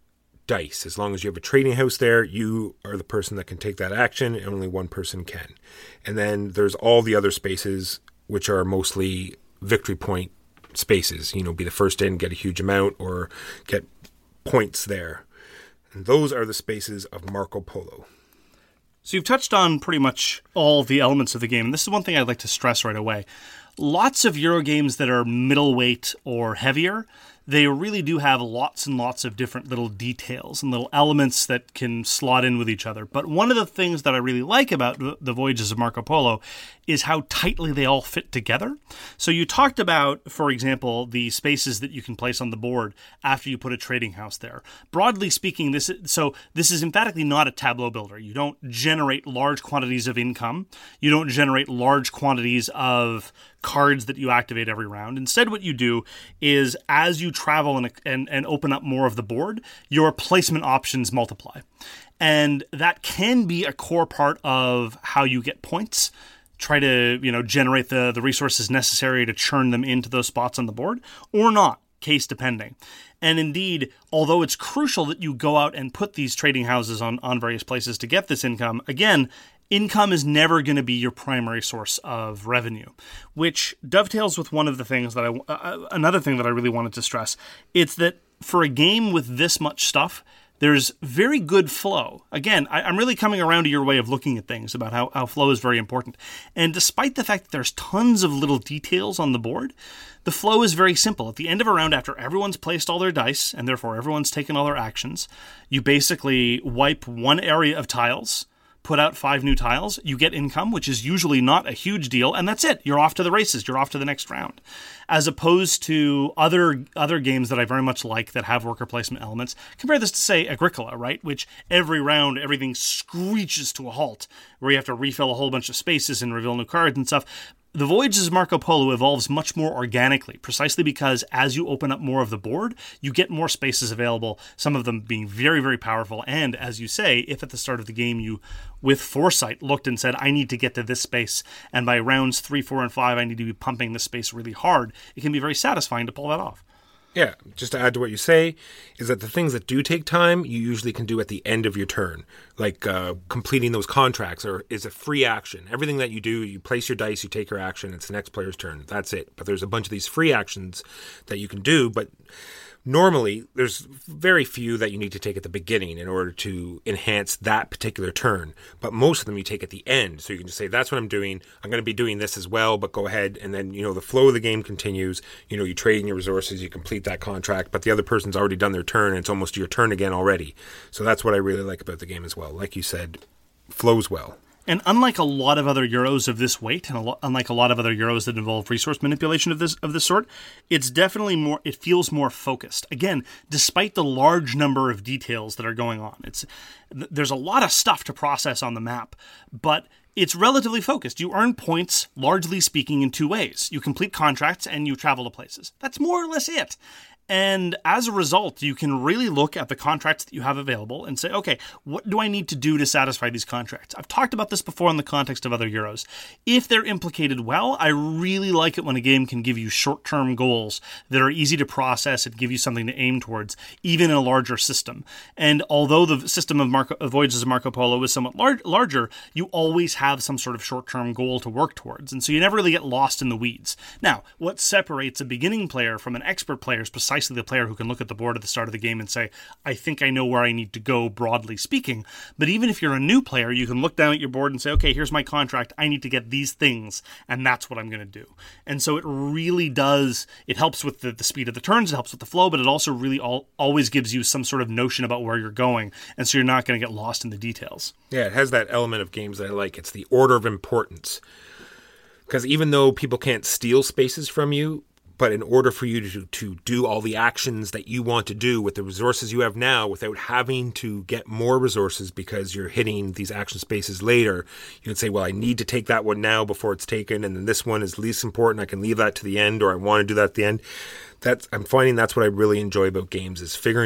dice. As long as you have a trading house there, you are the person that can take that action, and only one person can. And then there's all the other spaces, which are mostly victory point spaces. Be the first in, get a huge amount, or get points there. And those are the spaces of Marco Polo. So you've touched on pretty much all the elements of the game, and this is one thing I'd like to stress right away. Lots of Euro games that are middleweight or heavier, they really do have lots and lots of different little details and little elements that can slot in with each other. But one of the things that I really like about the Voyages of Marco Polo is how tightly they all fit together. So you talked about, for example, the spaces that you can place on the board after you put a trading house there. Broadly speaking, this is emphatically not a tableau builder. You don't generate large quantities of income. You don't generate large quantities of cards that you activate every round. Instead, what you do is, as you travel and open up more of the board, your placement options multiply. And that can be a core part of how you get points. Try to, generate the resources necessary to churn them into those spots on the board, or not, case depending. And indeed, although it's crucial that you go out and put these trading houses on various places to get this income, again, income is never going to be your primary source of revenue, which dovetails with one of the things that another thing that I really wanted to stress. It's that for a game with this much stuff, there's very good flow. Again, I'm really coming around to your way of looking at things about how flow is very important. And despite the fact that there's tons of little details on the board, the flow is very simple. At the end of a round, after everyone's placed all their dice, and therefore everyone's taken all their actions, you basically wipe one area of tiles, put out 5 new tiles, you get income, which is usually not a huge deal, and that's it. You're off to the races. You're off to the next round. As opposed to other games that I very much like that have worker placement elements. Compare this to, say, Agricola, right? Which every round, everything screeches to a halt, where you have to refill a whole bunch of spaces and reveal new cards and stuff. The Voyages of Marco Polo evolves much more organically, precisely because as you open up more of the board, you get more spaces available, some of them being very, very powerful. And as you say, if at the start of the game you, with foresight, looked and said, I need to get to this space, and by rounds 3, 4, and 5, I need to be pumping this space really hard, it can be very satisfying to pull that off. Yeah, just to add to what you say, is that the things that do take time, you usually can do at the end of your turn. Like completing those contracts is a free action. Everything that you do, you place your dice, you take your action, it's the next player's turn. That's it. But there's a bunch of these free actions that you can do, but normally, there's very few that you need to take at the beginning in order to enhance that particular turn. But most of them you take at the end. So you can just say, that's what I'm doing. I'm going to be doing this as well, but go ahead. And then, the flow of the game continues. You trade in your resources, you complete that contract, but the other person's already done their turn, and it's almost your turn again already. So that's what I really like about the game as well. Like you said, flows well. And unlike a lot of other Euros of this weight, and unlike a lot of other Euros that involve resource manipulation of this sort, it's definitely more. It feels more focused. Again, despite the large number of details that are going on, there's a lot of stuff to process on the map, but it's relatively focused. You earn points, largely speaking, in 2 ways. You complete contracts and you travel to places. That's more or less it. And as a result, you can really look at the contracts that you have available and say, okay, what do I need to do to satisfy these contracts? I've talked about this before in the context of other Euros. If they're implicated well, I really like it when a game can give you short-term goals that are easy to process and give you something to aim towards, even in a larger system. And although the system of Voyages of Marco Polo is somewhat larger, you always have some sort of short-term goal to work towards. And so you never really get lost in the weeds. Now, what separates a beginning player from an expert player is precisely the player who can look at the board at the start of the game and say, I think I know where I need to go, broadly speaking. But even if you're a new player, you can look down at your board and say, okay, here's my contract. I need to get these things, and that's what I'm going to do. And so it really does, it helps with the speed of the turns, it helps with the flow, but it also really always gives you some sort of notion about where you're going, and so you're not going to get lost in the details. Yeah, it has that element of games that I like. It's the order of importance. Because even though people can't steal spaces from you, but in order for you to do all the actions that you want to do with the resources you have now without having to get more resources because you're hitting these action spaces later, you can say, well, I need to take that one now before it's taken, and then this one is least important. I can leave that to the end, or I want to do that at the end. I'm finding that's what I really enjoy about games, is figuring out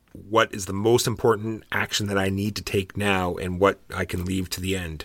what is the most important action that I need to take now and what I can leave to the end.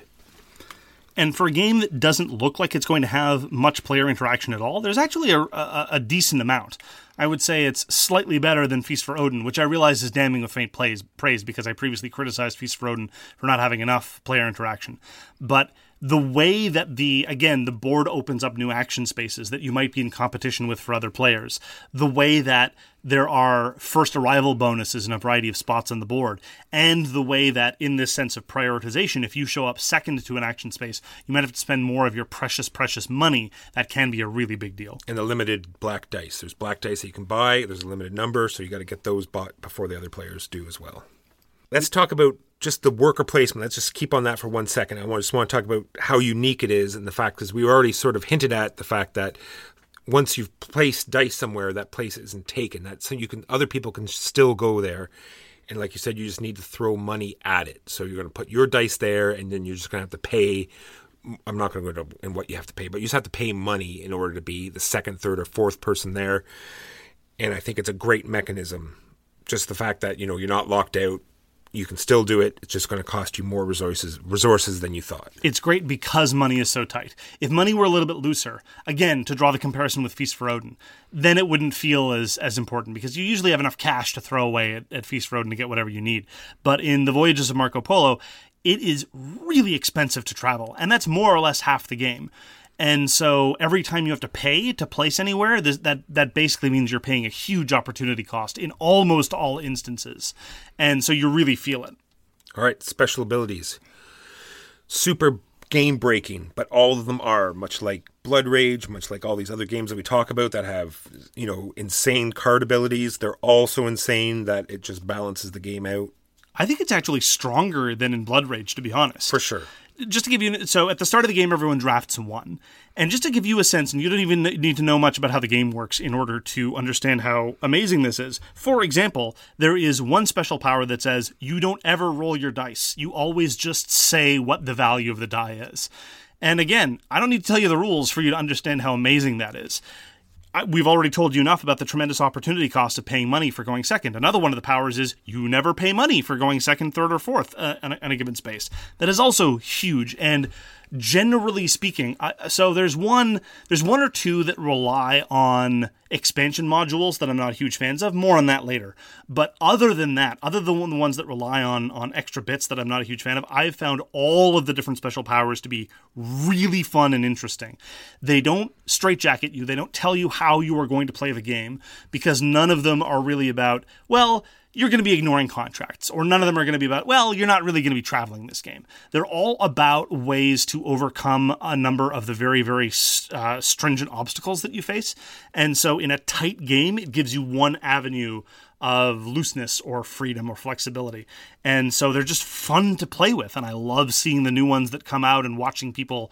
And for a game that doesn't look like it's going to have much player interaction at all, there's actually a decent amount. I would say it's slightly better than Feast for Odin, which I realize is damning with faint praise because I previously criticized Feast for Odin for not having enough player interaction. But the way that the board opens up new action spaces that you might be in competition with for other players, the way that there are first arrival bonuses in a variety of spots on the board, and the way that in this sense of prioritization, if you show up second to an action space, you might have to spend more of your precious money. That can be a really big deal. And the limited black dice. There's black dice that you can buy. There's a limited number, so you got to get those bought before the other players do as well. Let's talk about just the worker placement. Let's just keep on that for 1 second. I just want to talk about how unique it is, and the fact, because we already sort of hinted at the fact that once you've placed dice somewhere, that place isn't taken. That so other people can still go there, and like you said, you just need to throw money at it. So you're going to put your dice there, and then you're just going to have to pay. I'm not going to go into what you have to pay, but you just have to pay money in order to be the second, third, or fourth person there. And I think it's a great mechanism. Just the fact that you're not locked out. You can still do it. It's just going to cost you more resources than you thought. It's great because money is so tight. If money were a little bit looser, again, to draw the comparison with Feast for Odin, then it wouldn't feel as important because you usually have enough cash to throw away at Feast for Odin to get whatever you need. But in the Voyages of Marco Polo, it is really expensive to travel, and that's more or less half the game. And so every time you have to pay to place anywhere, that basically means you're paying a huge opportunity cost in almost all instances. And so you really feel it. All right, special abilities. Super game breaking, but all of them are, much like Blood Rage, much like all these other games that we talk about that have, insane card abilities. They're all so insane that it just balances the game out. I think it's actually stronger than in Blood Rage, to be honest. For sure. Just to give you, so at the start of the game, everyone drafts one. And just to give you a sense, and you don't even need to know much about how the game works in order to understand how amazing this is. For example, there is one special power that says, you don't ever roll your dice. You always just say what the value of the die is. And again, I don't need to tell you the rules for you to understand how amazing that is. We've already told you enough about the tremendous opportunity cost of paying money for going second. Another one of the powers is you never pay money for going second, third, or fourth in a given space. That is also huge. And generally speaking, so there's one or two that rely on expansion modules that I'm not huge fans of. More on that later. But other than that, other than the ones that rely on extra bits that I'm not a huge fan of, I've found all of the different special powers to be really fun and interesting. They don't straitjacket you. They don't tell you how you are going to play the game, because none of them are really about, well, you're going to be ignoring contracts, or none of them are going to be about, well, you're not really going to be traveling this game. They're all about ways to overcome a number of the very, very stringent obstacles that you face. And so in a tight game, it gives you one avenue of looseness or freedom or flexibility. And so they're just fun to play with. And I love seeing the new ones that come out and watching people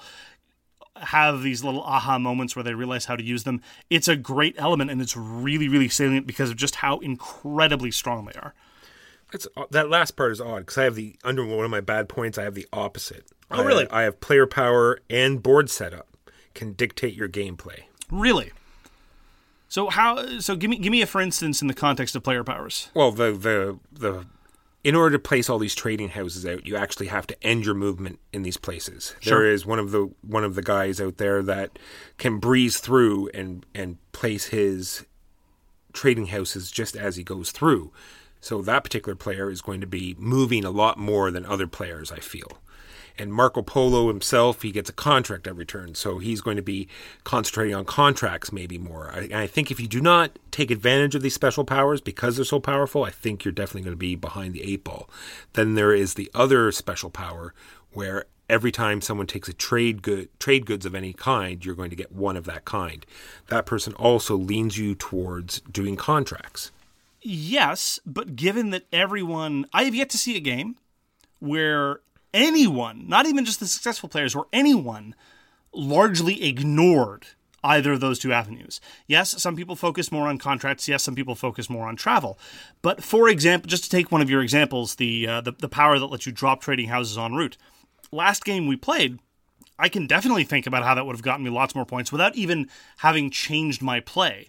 have these little aha moments where they realize how to use them. It's a great element, and it's really, really salient because of just how incredibly strong they are. That last part is odd, because I have under one of my bad points, I have the opposite. Oh, really? I have player power and board setup can dictate your gameplay. Really? So give me a for instance in the context of player powers. Well, in order to place all these trading houses out, you actually have to end your movement in these places. Sure. There is one of the guys out there that can breeze through and place his trading houses just as he goes through. So that particular player is going to be moving a lot more than other players, I feel. And Marco Polo himself, he gets a contract every turn, so he's going to be concentrating on contracts maybe more. I think if you do not take advantage of these special powers because they're so powerful, I think you're definitely going to be behind the eight ball. Then there is the other special power where every time someone takes a trade goods of any kind, you're going to get one of that kind. That person also leans you towards doing contracts. Yes, but given that I have yet to see a game where anyone, not even just the successful players, or anyone largely ignored either of those two avenues. Yes, some people focus more on contracts. Yes, some people focus more on travel. But for example, just to take one of your examples, the power that lets you drop trading houses en route. Last game we played, I can definitely think about how that would have gotten me lots more points without even having changed my play.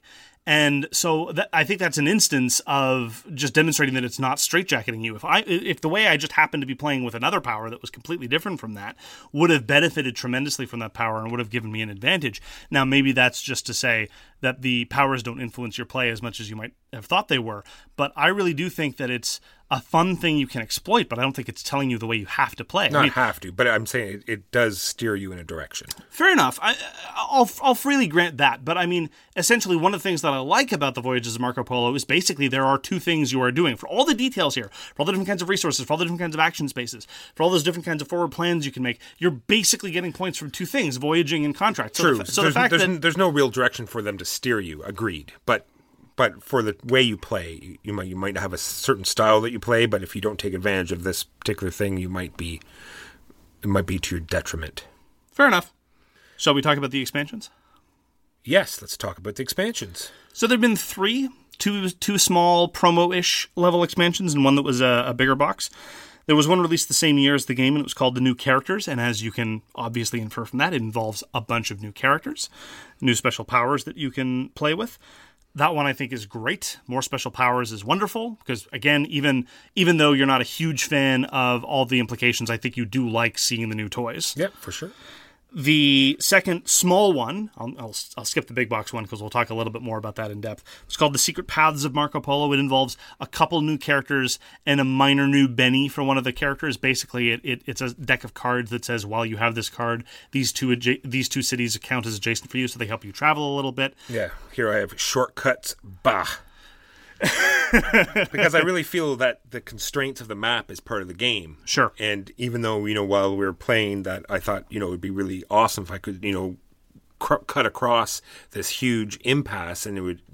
And so I think that's an instance of just demonstrating that it's not straitjacketing you. If the way I just happened to be playing with another power that was completely different from that would have benefited tremendously from that power and would have given me an advantage. Now, maybe that's just to say that the powers don't influence your play as much as you might have thought they were. But I really do think that it's a fun thing you can exploit, but I don't think it's telling you the way you have to play. Not have to, but I'm saying it does steer you in a direction. Fair enough. I'll freely grant that. But I mean, essentially, one of the things that I like about the Voyages of Marco Polo is basically there are two things you are doing. For all the details here, for all the different kinds of resources, for all the different kinds of action spaces, for all those different kinds of forward plans you can make, you're basically getting points from two things, voyaging and contract. True. There's no real direction for them to steer you. Agreed. But for the way you play, you might have a certain style that you play, but if you don't take advantage of this particular thing, it might be to your detriment. Fair enough. Shall we talk about the expansions? Yes, let's talk about the expansions. So there have been two small promo-ish level expansions and one that was a bigger box. There was one released the same year as the game, and it was called The New Characters, and as you can obviously infer from that, it involves a bunch of new characters, new special powers that you can play with. That one I think is great. More special powers is wonderful, because again, even though you're not a huge fan of all the implications, I think you do like seeing the new toys. Yeah, for sure. The second small one, I'll skip the big box one because we'll talk a little bit more about that in depth. It's called The Secret Paths of Marco Polo. It involves a couple new characters and a minor new Benny for one of the characters. Basically, it's a deck of cards that says, while you have this card, these two cities count as adjacent for you, so they help you travel a little bit. Yeah, here I have shortcuts. Bah. Because I really feel that the constraints of the map is part of the game. Sure. And even though, while we were playing that, I thought, it would be really awesome if I could, cut across this huge impasse and it would,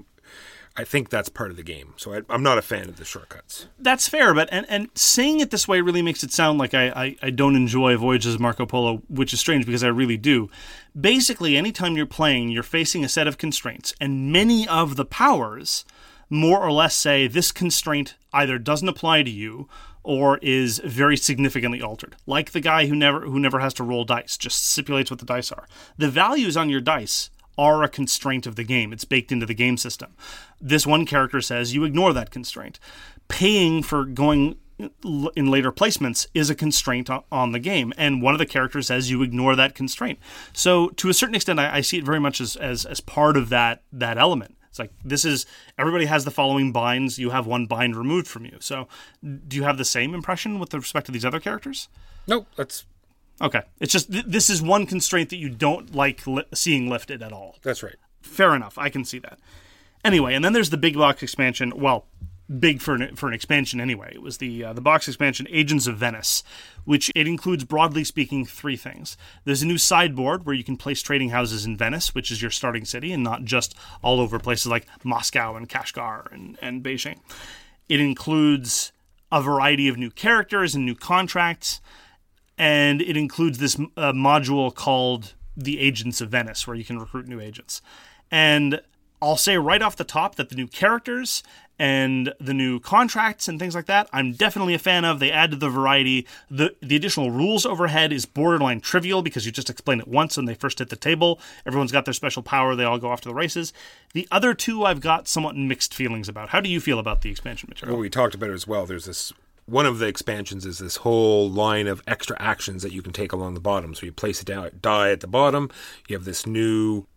I think that's part of the game. So I'm not a fan of the shortcuts. That's fair, but and saying it this way really makes it sound like I don't enjoy Voyages of Marco Polo, which is strange because I really do. Basically, anytime you're playing, you're facing a set of constraints, and many of the powers more or less say this constraint either doesn't apply to you or is very significantly altered. Like the guy who never has to roll dice, just stipulates what the dice are. The values on your dice are a constraint of the game. It's baked into the game system. This one character says you ignore that constraint. Paying for going in later placements is a constraint on the game, and one of the characters says you ignore that constraint. So to a certain extent, I see it very much as part of that element. It's like, everybody has the following binds, you have one bind removed from you. So do you have the same impression with respect to these other characters? Nope, that's... Okay. It's just, this is one constraint that you don't like seeing lifted at all. That's right. Fair enough, I can see that. Anyway, and then there's the big box expansion, well, big for an expansion anyway. It was the box expansion Agents of Venice, which it includes, broadly speaking, three things. There's a new sideboard where you can place trading houses in Venice, which is your starting city, and not just all over places like Moscow and Kashgar and Beijing. It includes a variety of new characters and new contracts, and it includes this module called the Agents of Venice, where you can recruit new agents. And I'll say right off the top that the new characters and the new contracts and things like that, I'm definitely a fan of. They add to the variety. The additional rules overhead is borderline trivial because you just explain it once when they first hit the table. Everyone's got their special power. They all go off to the races. The other two I've got somewhat mixed feelings about. How do you feel about the expansion material? Well, we talked about it as well. There's this... One of the expansions is this whole line of extra actions that you can take along the bottom. So you place a die at the bottom. You have this new...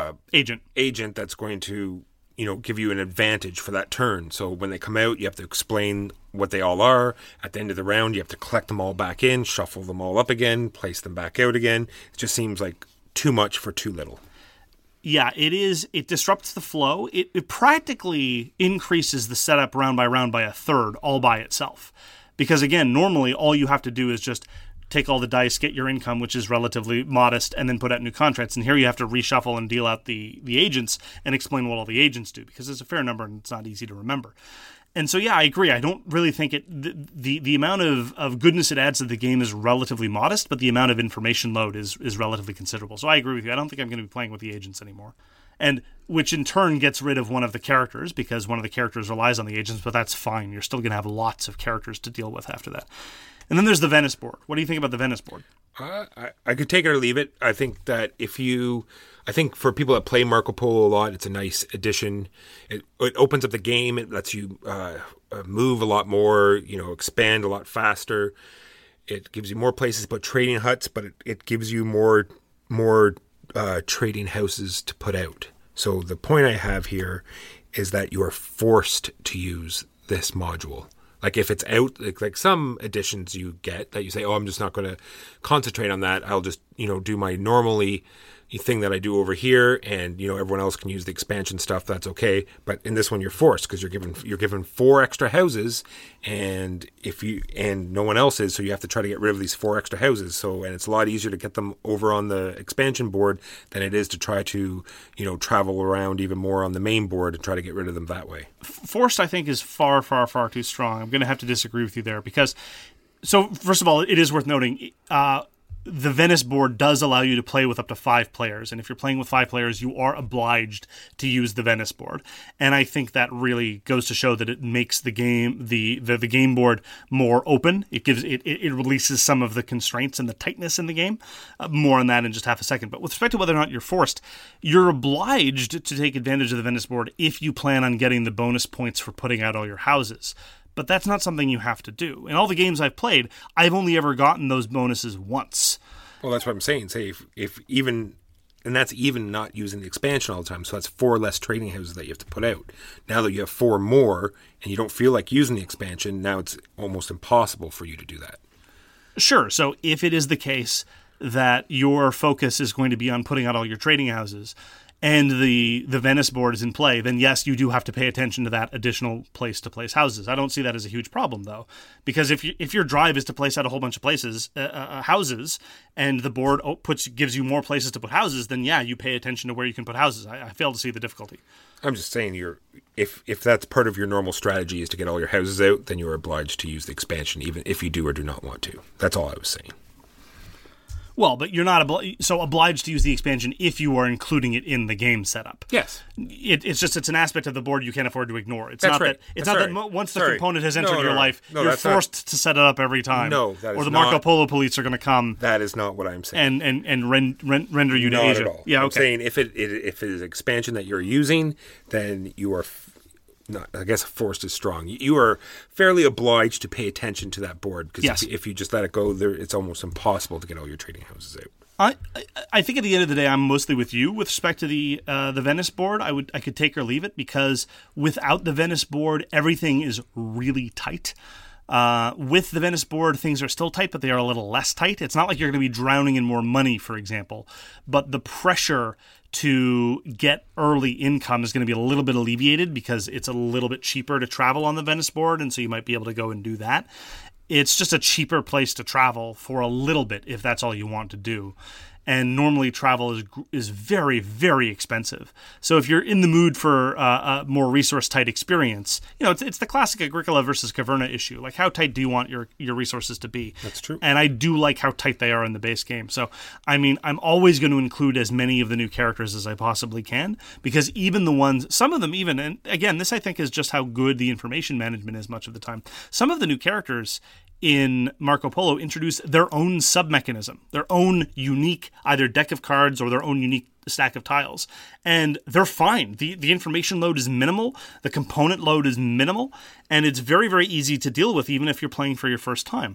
agent that's going to, give you an advantage for that turn. So when they come out, you have to explain what they all are. At the end of the round, you have to collect them all back in, shuffle them all up again, place them back out again. It just seems like too much for too little. Yeah, it is. It disrupts the flow. It practically increases the setup round by round by a third all by itself. Because again, normally all you have to do is just take all the dice, get your income, which is relatively modest, and then put out new contracts. And here you have to reshuffle and deal out the agents and explain what all the agents do, because it's a fair number and it's not easy to remember. And so, yeah, I agree. I don't really think the amount of goodness it adds to the game is relatively modest, but the amount of information load is relatively considerable. So I agree with you. I don't think I'm going to be playing with the agents anymore. And which in turn gets rid of one of the characters, because one of the characters relies on the agents, but that's fine. You're still going to have lots of characters to deal with after that. And then there's the Venice board. What do you think about the Venice board? I could take it or leave it. I think that if you I think for people that play Marco Polo a lot, it's a nice addition. It opens up the game. It lets you move a lot more, expand a lot faster. It gives you more places to put trading huts, but it gives you more trading houses to put out. So the point I have here is that you are forced to use this module. Like if it's out, like some editions you get that you say, oh, I'm just not going to concentrate on that. I'll just, do my normally thing that I do over here, and everyone else can use the expansion stuff. That's okay. But in this one, you're forced because you're given 4 extra houses, and no one else is, so you have to try to get rid of these 4 extra houses. So and it's a lot easier to get them over on the expansion board than it is to try to travel around even more on the main board and try to get rid of them that way. Forced, I think, is far, far, far too strong. I'm going to have to disagree with you there because. So first of all, it is worth noting. The Venice board does allow you to play with up to 5 players. And if you're playing with 5 players, you are obliged to use the Venice board. And I think that really goes to show that it makes the game, the game board more open. It releases some of the constraints and the tightness in the game. More on that in just half a second. But with respect to whether or not you're forced, you're obliged to take advantage of the Venice board if you plan on getting the bonus points for putting out all your houses. But that's not something you have to do. In all the games I've played, I've only ever gotten those bonuses once. Well, that's what I'm saying. Say if even, and that's even not using the expansion all the time. So that's 4 less trading houses that you have to put out. Now that you have 4 more and you don't feel like using the expansion, now it's almost impossible for you to do that. Sure. So if it is the case that your focus is going to be on putting out all your trading houses, and the Venice board is in play, then yes, you do have to pay attention to that additional place to place houses. I don't see that as a huge problem, though, because if your drive is to place out a whole bunch of places, houses, and the board gives you more places to put houses, then yeah, you pay attention to where you can put houses. I fail to see the difficulty. I'm just saying, if that's part of your normal strategy is to get all your houses out, then you're obliged to use the expansion, even if you do or do not want to. That's all I was saying. Well, but you're not obliged to use the expansion if you are including it in the game setup. Yes, it's an aspect of the board you can't afford to ignore. It's That's not right. that That's right. that once the component has entered your life, you're forced to set it up every time. No, that is or the not, Marco Polo police are going to come. That is not what I'm saying. And render you to not Asia. At all. Yeah, okay. I'm saying if it is expansion that you're using, then you are. Not, I guess forced is strong. You are fairly obliged to pay attention to that board because yes. if you just let it go, it's almost impossible to get all your trading houses out. I think at the end of the day, I'm mostly with you with respect to the Venice board. I could take or leave it because without the Venice board, everything is really tight. With the Venice board, things are still tight, but they are a little less tight. It's not like you're going to be drowning in more money, for example, but the pressure to get early income is going to be a little bit alleviated because it's a little bit cheaper to travel on the Venice board, and so you might be able to go and do that. It's just a cheaper place to travel for a little bit if that's all you want to do. And normally travel is very, very expensive. So if you're in the mood for a more resource-tight experience, it's the classic Agricola versus Caverna issue. Like, how tight do you want your resources to be? That's true. And I do like how tight they are in the base game. So, I mean, I'm always going to include as many of the new characters as I possibly can, because even the ones, some of them even, and again, this I think is just how good the information management is much of the time. Some of the new characters in Marco Polo introduce their own sub-mechanism, their own unique either deck of cards or their own unique stack of tiles. And they're fine. The information load is minimal, the component load is minimal, and it's very, very easy to deal with even if you're playing for your first time.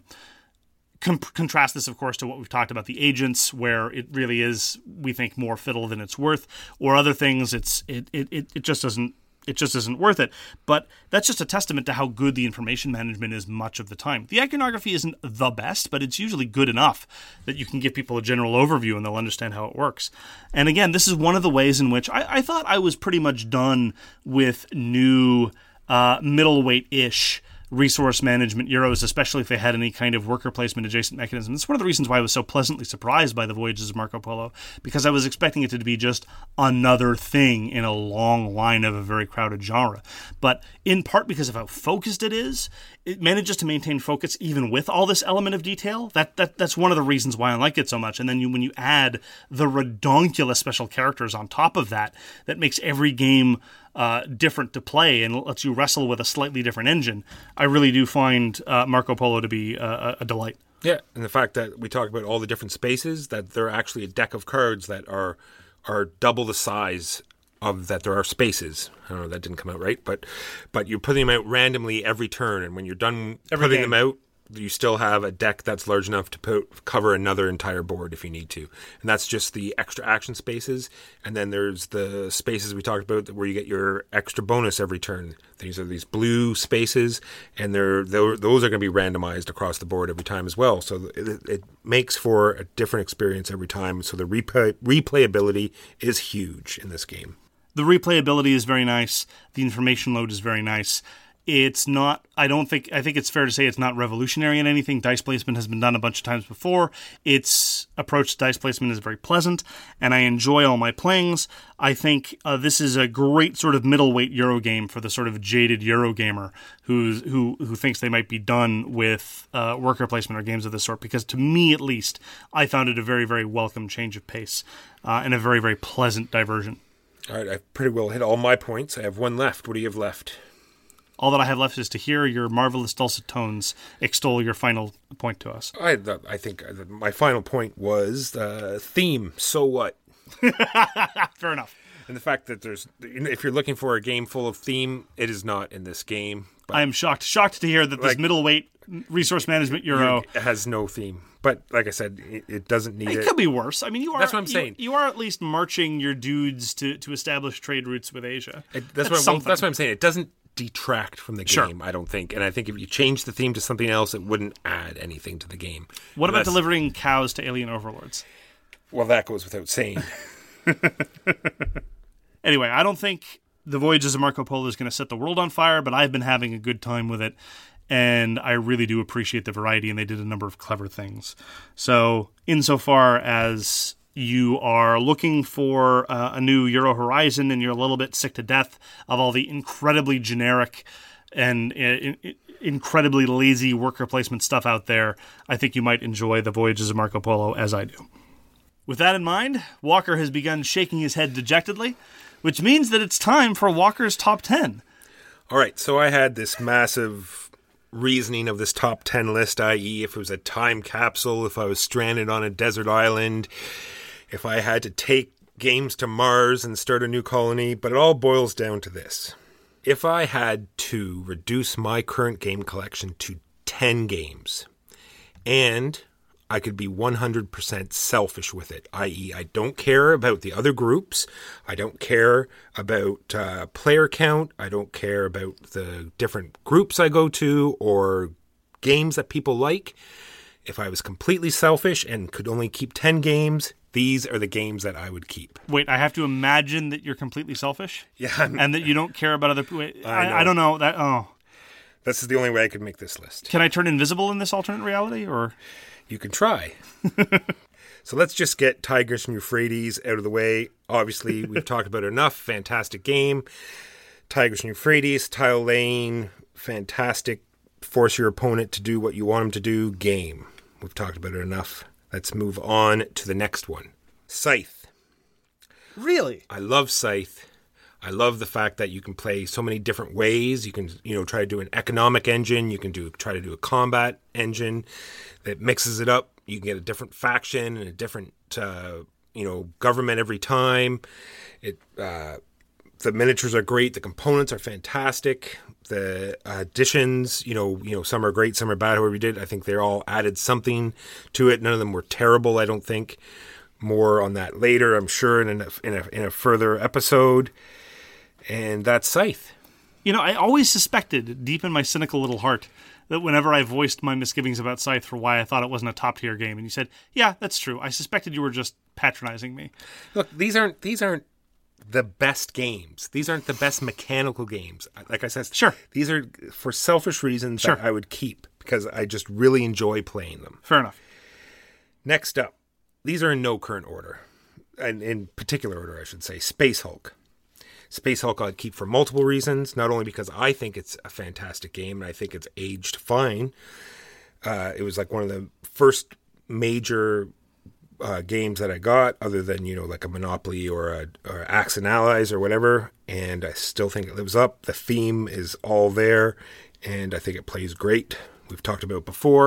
Contrast this, of course, to what we've talked about, the agents, where it really is, we think, more fiddle than it's worth, or other things, it just doesn't. It just isn't worth it. But that's just a testament to how good the information management is much of the time. The iconography isn't the best, but it's usually good enough that you can give people a general overview and they'll understand how it works. And again, this is one of the ways in which I thought I was pretty much done with new middleweight-ish resource management Euros, especially if they had any kind of worker placement adjacent mechanism. That's one of the reasons why I was so pleasantly surprised by the Voyages of Marco Polo, because I was expecting it to be just another thing in a long line of a very crowded genre. But in part because of how focused it is, it manages to maintain focus even with all this element of detail. That's one of the reasons why I like it so much. And then when you add the redonkulous special characters on top of that makes every game different to play and lets you wrestle with a slightly different engine, I really do find Marco Polo to be a delight. Yeah, and the fact that we talk about all the different spaces, that they're actually a deck of cards that are are double the size of that there are spaces. I don't know, that didn't come out right, but you're putting them out randomly every turn, and when you're done putting them out, you still have a deck that's large enough to cover another entire board if you need to. And that's just the extra action spaces. And then there's the spaces we talked about where you get your extra bonus every turn. These are these blue spaces, and those are going to be randomized across the board every time as well. So it makes for a different experience every time. So the replayability is huge in this game. The replayability is very nice. The information load is very nice. It's not, I think it's fair to say it's not revolutionary in anything. Dice placement has been done a bunch of times before. Its approach to dice placement is very pleasant, and I enjoy all my playings. I think this is a great sort of middleweight Euro game for the sort of jaded Euro gamer who thinks they might be done with worker placement or games of this sort, because to me at least, I found it a very, very welcome change of pace and a very, very pleasant diversion. All right, I've pretty well hit all my points. I have one left. What do you have left? All that I have left is to hear your marvelous dulcet tones extol your final point to us. I think my final point was theme. So what? Fair enough. And the fact that if you're looking for a game full of theme, it is not in this game. I am shocked to hear that this middleweight resource management Euro has no theme. But like I said, it doesn't need it. It could be worse. I mean, that's what I'm saying. You are at least marching your dudes to establish trade routes with Asia. That's what I'm saying. It doesn't detract from the game, I don't think. And I think if you change the theme to something else, it wouldn't add anything to the game. What about delivering cows to alien overlords? Well, that goes without saying. Anyway, I don't think The Voyages of Marco Polo is going to set the world on fire, but I've been having a good time with it, and I really do appreciate the variety, and they did a number of clever things. So, insofar as you are looking for a new Euro Horizon and you're a little bit sick to death of all the incredibly generic and incredibly lazy worker placement stuff out there, I think you might enjoy The Voyages of Marco Polo as I do. With that in mind, Walker has begun shaking his head dejectedly, which means that it's time for Walker's Top 10. All right, so I had this massive reasoning of this top 10 list, i.e. if it was a time capsule, if I was stranded on a desert island, if I had to take games to Mars and start a new colony, but it all boils down to this. If I had to reduce my current game collection to 10 games, and I could be 100% selfish with it, i.e. I don't care about the other groups, I don't care about player count, I don't care about the different groups I go to or games that people like. If I was completely selfish and could only keep 10 games, these are the games that I would keep. Wait, I have to imagine that you're completely selfish? Yeah. And that you don't care about other people? I don't know. This is the only way I could make this list. Can I turn invisible in this alternate reality, or? You can try. So let's just get Tigris and Euphrates out of the way. Obviously, we've talked about it enough. Fantastic game. Tigris and Euphrates, tile lane, fantastic. Force your opponent to do what you want him to do game. We've talked about it enough. Let's move on to the next one. Scythe. Really? I love Scythe. I love the fact that you can play so many different ways. You can, try to do an economic engine. You can try to do a combat engine that mixes it up. You can get a different faction and a different, government every time. The miniatures are great. The components are fantastic. The additions, some are great, some are bad. However we did, I think they all added something to it. None of them were terrible, I don't think. More on that later, I'm sure, in a further episode. And that's Scythe. I always suspected, deep in my cynical little heart, that whenever I voiced my misgivings about Scythe for why I thought it wasn't a top-tier game, and you said, yeah, that's true. I suspected you were just patronizing me. Look, these aren't the best games. These aren't the best mechanical games. Like I said, sure, these are for selfish reasons that I would keep because I just really enjoy playing them. Fair enough. Next up, these are in no current order, and in particular order, I should say. Space Hulk. Space Hulk I'd keep for multiple reasons, not only because I think it's a fantastic game and I think it's aged fine. It was like one of the first major games that I got, other than like a Monopoly or Axe and Allies or whatever, and I still think it lives up. The theme is all there, and I think it plays great. We've talked about it before.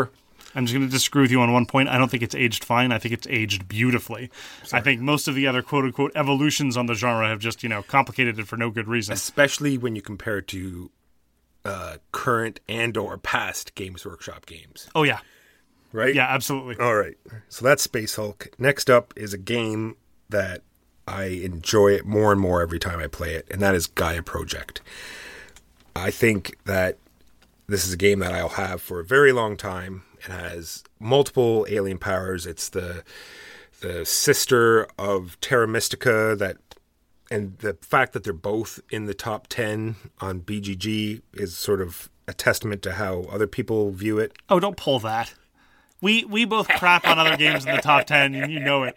I'm just going to disagree with you on one point. I don't think it's aged fine. I think it's aged beautifully. Sorry. I think most of the other quote-unquote evolutions on the genre have just, complicated it for no good reason. Especially when you compare it to current and or past Games Workshop games. Oh, yeah. Right? Yeah, absolutely. All right. So that's Space Hulk. Next up is a game that I enjoy it more and more every time I play it, and that is Gaia Project. I think that this is a game that I'll have for a very long time. It has multiple alien powers. It's the sister of Terra Mystica, and the fact that they're both in the top 10 on BGG is sort of a testament to how other people view it. Oh, don't pull that. We both crap on other games in the top 10, and you know it.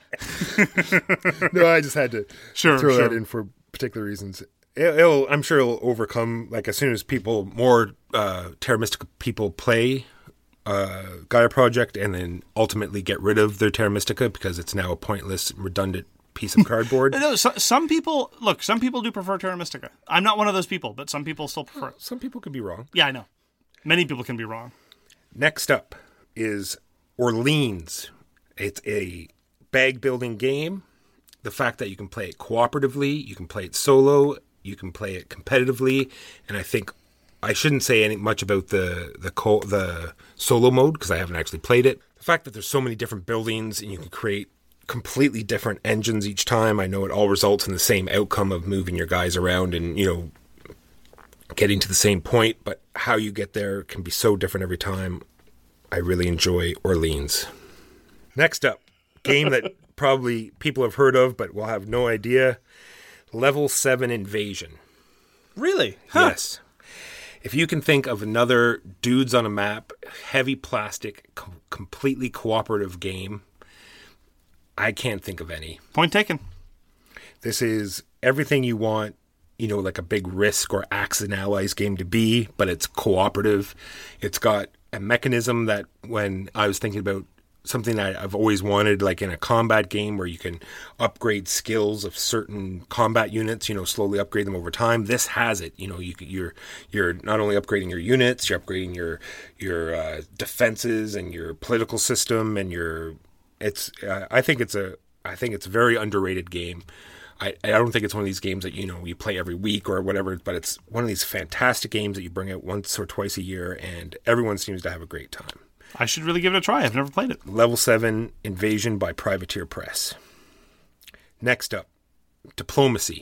No, I just had to throw that in for particular reasons. I'm sure it'll overcome, like, as soon as more Terra Mystica people play Gaia Project and then ultimately get rid of their Terra Mystica because it's now a pointless, redundant piece of cardboard. No, some people do prefer Terra Mystica. I'm not one of those people, but some people still prefer it. Some people could be wrong. Yeah, I know. Many people can be wrong. Next up is Orleans. It's a bag building game. The fact that you can play it cooperatively, you can play it solo, you can play it competitively, and I think I shouldn't say much about the solo mode because I haven't actually played it. The fact that there's so many different buildings and you can create completely different engines each time. I know it all results in the same outcome of moving your guys around and, getting to the same point, but how you get there can be so different every time. I really enjoy Orleans. Next up, game that probably people have heard of but will have no idea. Level 7 Invasion. Really? Huh. Yes. If you can think of another dudes on a map, heavy plastic, completely cooperative game, I can't think of any. Point taken. This is everything you want, like a big Risk or Axis and Allies game to be, but it's cooperative. It's got a mechanism that when I was thinking about something that I've always wanted, like in a combat game where you can upgrade skills of certain combat units, slowly upgrade them over time. This has it. You're not only upgrading your units, you're upgrading your defenses and your political system, and I think it's a very underrated game. I don't think it's one of these games that you play every week or whatever, but it's one of these fantastic games that you bring out once or twice a year, and everyone seems to have a great time. I should really give it a try. I've never played it. Level 7 Invasion by Privateer Press. Next up, Diplomacy.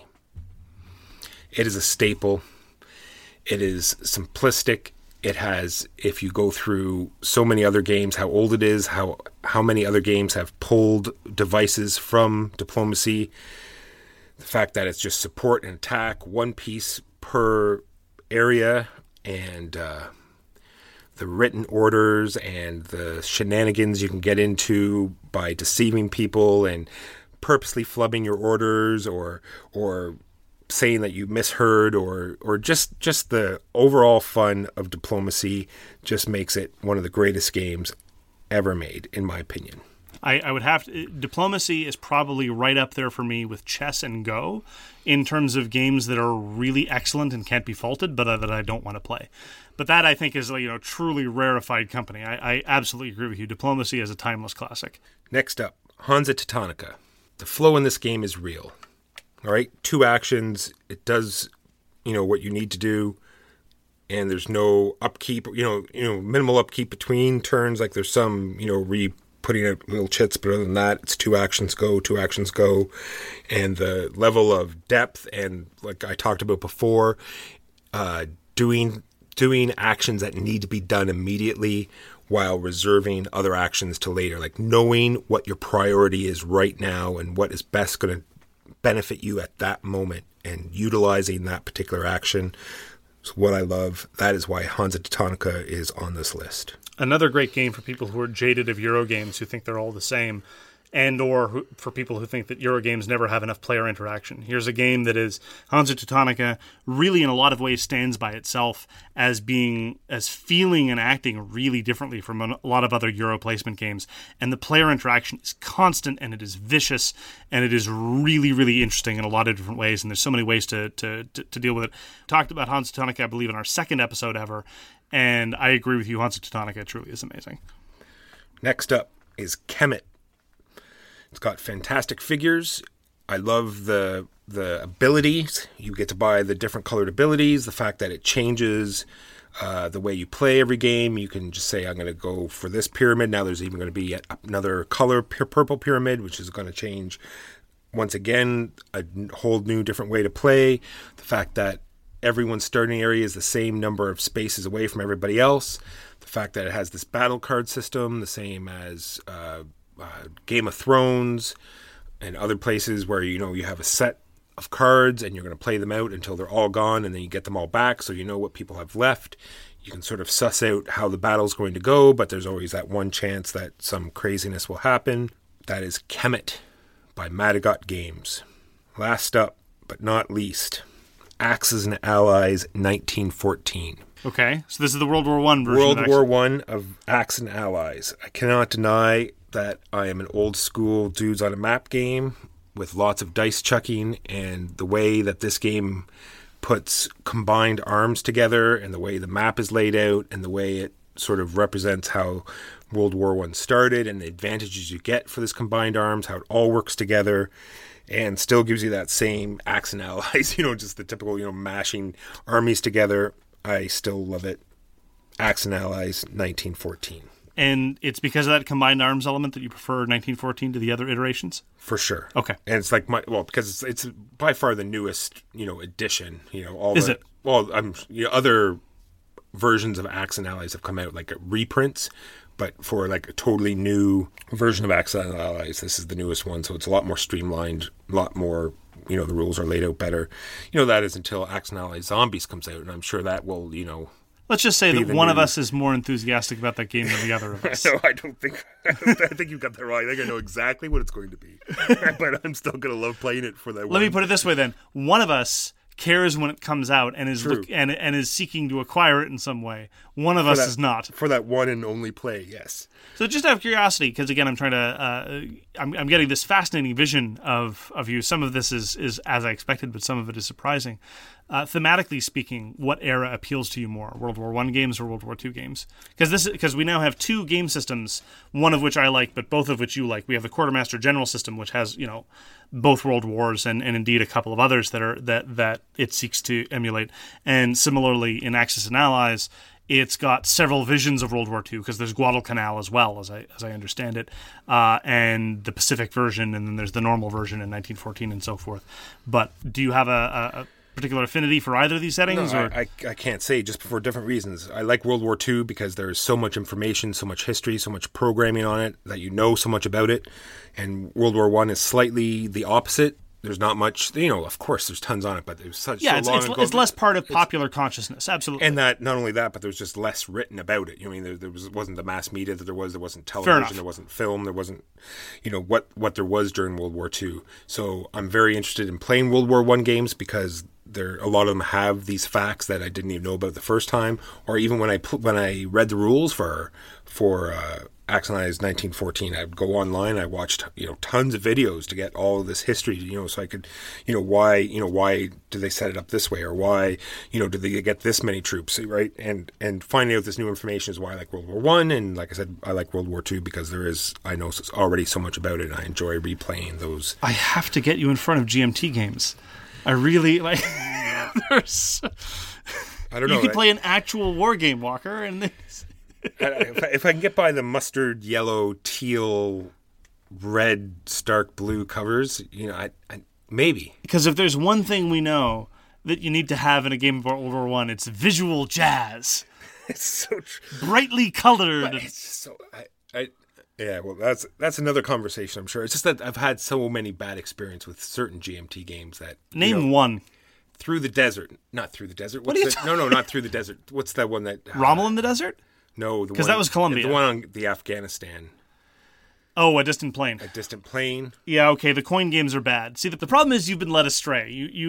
It is a staple. It is simplistic. It has, if you go through so many other games, how old it is, how many other games have pulled devices from Diplomacy. The fact that it's just support and attack, one piece per area, and the written orders and the shenanigans you can get into by deceiving people and purposely flubbing your orders or saying that you misheard or just the overall fun of Diplomacy just makes it one of the greatest games ever made, in my opinion. I would have to. Diplomacy is probably right up there for me with chess and Go in terms of games that are really excellent and can't be faulted, but that I don't want to play. But that, I think, is truly rarefied company. I absolutely agree with you. Diplomacy is a timeless classic. Next up, Hansa Teutonica. The flow in this game is real. All right, 2 actions. It does, what you need to do, and there's no upkeep. Minimal upkeep between turns. Like there's some, putting out little chits, but other than that, it's 2 actions go, and the level of depth and, like I talked about before, doing actions that need to be done immediately while reserving other actions to later, like knowing what your priority is right now and what is best going to benefit you at that moment and utilizing that particular action is what I love. That is why Hansa Teutonica is on this list. Another great game for people who are jaded of Euro games, who think they're all the same, and or for people who think that Euro games never have enough player interaction. Here's a game that is Hansa Teutonica really in a lot of ways stands by itself as feeling and acting really differently from a lot of other Euro placement games. And the player interaction is constant, and it is vicious, and it is really, really interesting in a lot of different ways, and there's so many ways to deal with it. Talked about Hansa Teutonica, I believe, in our second episode ever. And I agree with you, Hansa Teutonica truly is amazing. Next up is Kemet. It's got fantastic figures. I love the abilities. You get to buy the different colored abilities, the fact that it changes the way you play every game. You can just say, I'm going to go for this pyramid. Now there's even going to be another color, purple pyramid, which is going to change, once again, a whole new different way to play. The fact that everyone's starting area is the same number of spaces away from everybody else. The fact that it has this battle card system, the same as Game of Thrones and other places where, you have a set of cards and you're going to play them out until they're all gone, and then you get them all back so you know what people have left. You can sort of suss out how the battle's going to go, but there's always that one chance that some craziness will happen. That is Kemet by Madagot Games. Last up, but not least, Axis and Allies 1914. Okay, so this is the World War I version. World War I of Axis and Allies. I cannot deny that I am an old school dudes on a map game with lots of dice chucking, and the way that this game puts combined arms together and the way the map is laid out and the way it sort of represents how World War I started and the advantages you get for this combined arms, how it all works together and still gives you that same Axis and Allies, just the typical, mashing armies together. I still love it. Axis and Allies 1914. And it's because of that combined arms element that you prefer 1914 to the other iterations? For sure. Okay. And it's like because it's by far the newest, edition. Is it? Well, other versions of Axis and Allies have come out like reprints, but for like a totally new version of Axis and Allies, this is the newest one. So it's a lot more streamlined, a lot more. The rules are laid out better. That is until Axis and Allies Zombies comes out, and I'm sure that will, Let's just say that one of us is more enthusiastic about that game than the other of us. No, I don't think. I think you've got that wrong. I think I know exactly what it's going to be, but I'm still going to love playing it for that. Let me put it this way, then: one of us cares when it comes out and is and is seeking to acquire it in some way. One of us is not for that one and only play. Yes. So just out of curiosity, because again, I'm trying to, I'm getting this fascinating vision of you. Some of this is as I expected, but some of it is surprising. Thematically speaking, what era appeals to you more, World War I games or World War II games? Because we now have two game systems, one of which I like, but both of which you like. We have the Quartermaster General system, which has both World Wars and indeed a couple of others that it seeks to emulate. And similarly, in Axis and Allies, it's got several visions of World War II because there's Guadalcanal as well, as I understand it, and the Pacific version, and then there's the normal version in 1914 and so forth. But do you have a particular affinity for either of these settings? No, I can't say, just for different reasons. I like World War II because there's so much information, so much history, so much programming on it that you know so much about it. And World War I is slightly the opposite. There's not much, of course there's tons on it, but there's such so long ago. It's less part of popular consciousness, absolutely. And that not only that, but there's just less written about it. there wasn't the mass media that there wasn't television, there wasn't film, there wasn't, what there was during World War II. So I'm very interested in playing World War I games because a lot of them have these facts that I didn't even know about the first time, or even when I read the rules for Axis and Allies 1914, I'd go online. I watched tons of videos to get all of this history. So I could, why do they set it up this way, or why do they get this many troops, right? And finding out this new information is why I like World War I, and like I said, I like World War II because I know already so much about it, and I enjoy replaying those. I have to get you in front of GMT games. I really like. There's. I don't know. You can play an actual war game, Walker, and. If I can get by the mustard, yellow, teal, red, stark blue covers, I maybe. Because if there's one thing we know that you need to have in a game of World War I, it's visual jazz. It's so brightly colored. But it's just so yeah. Well, that's another conversation, I'm sure. It's just that I've had so many bad experience with certain GMT games that name one. Through the Desert, not Through the Desert. What are you talking? No, not Through the Desert. What's that one that Rommel in the Desert? No, because that was Colombia. The one on the Afghanistan. Oh, A Distant Plain. A Distant Plain. Yeah, okay. The coin games are bad. See, the problem is you've been led astray.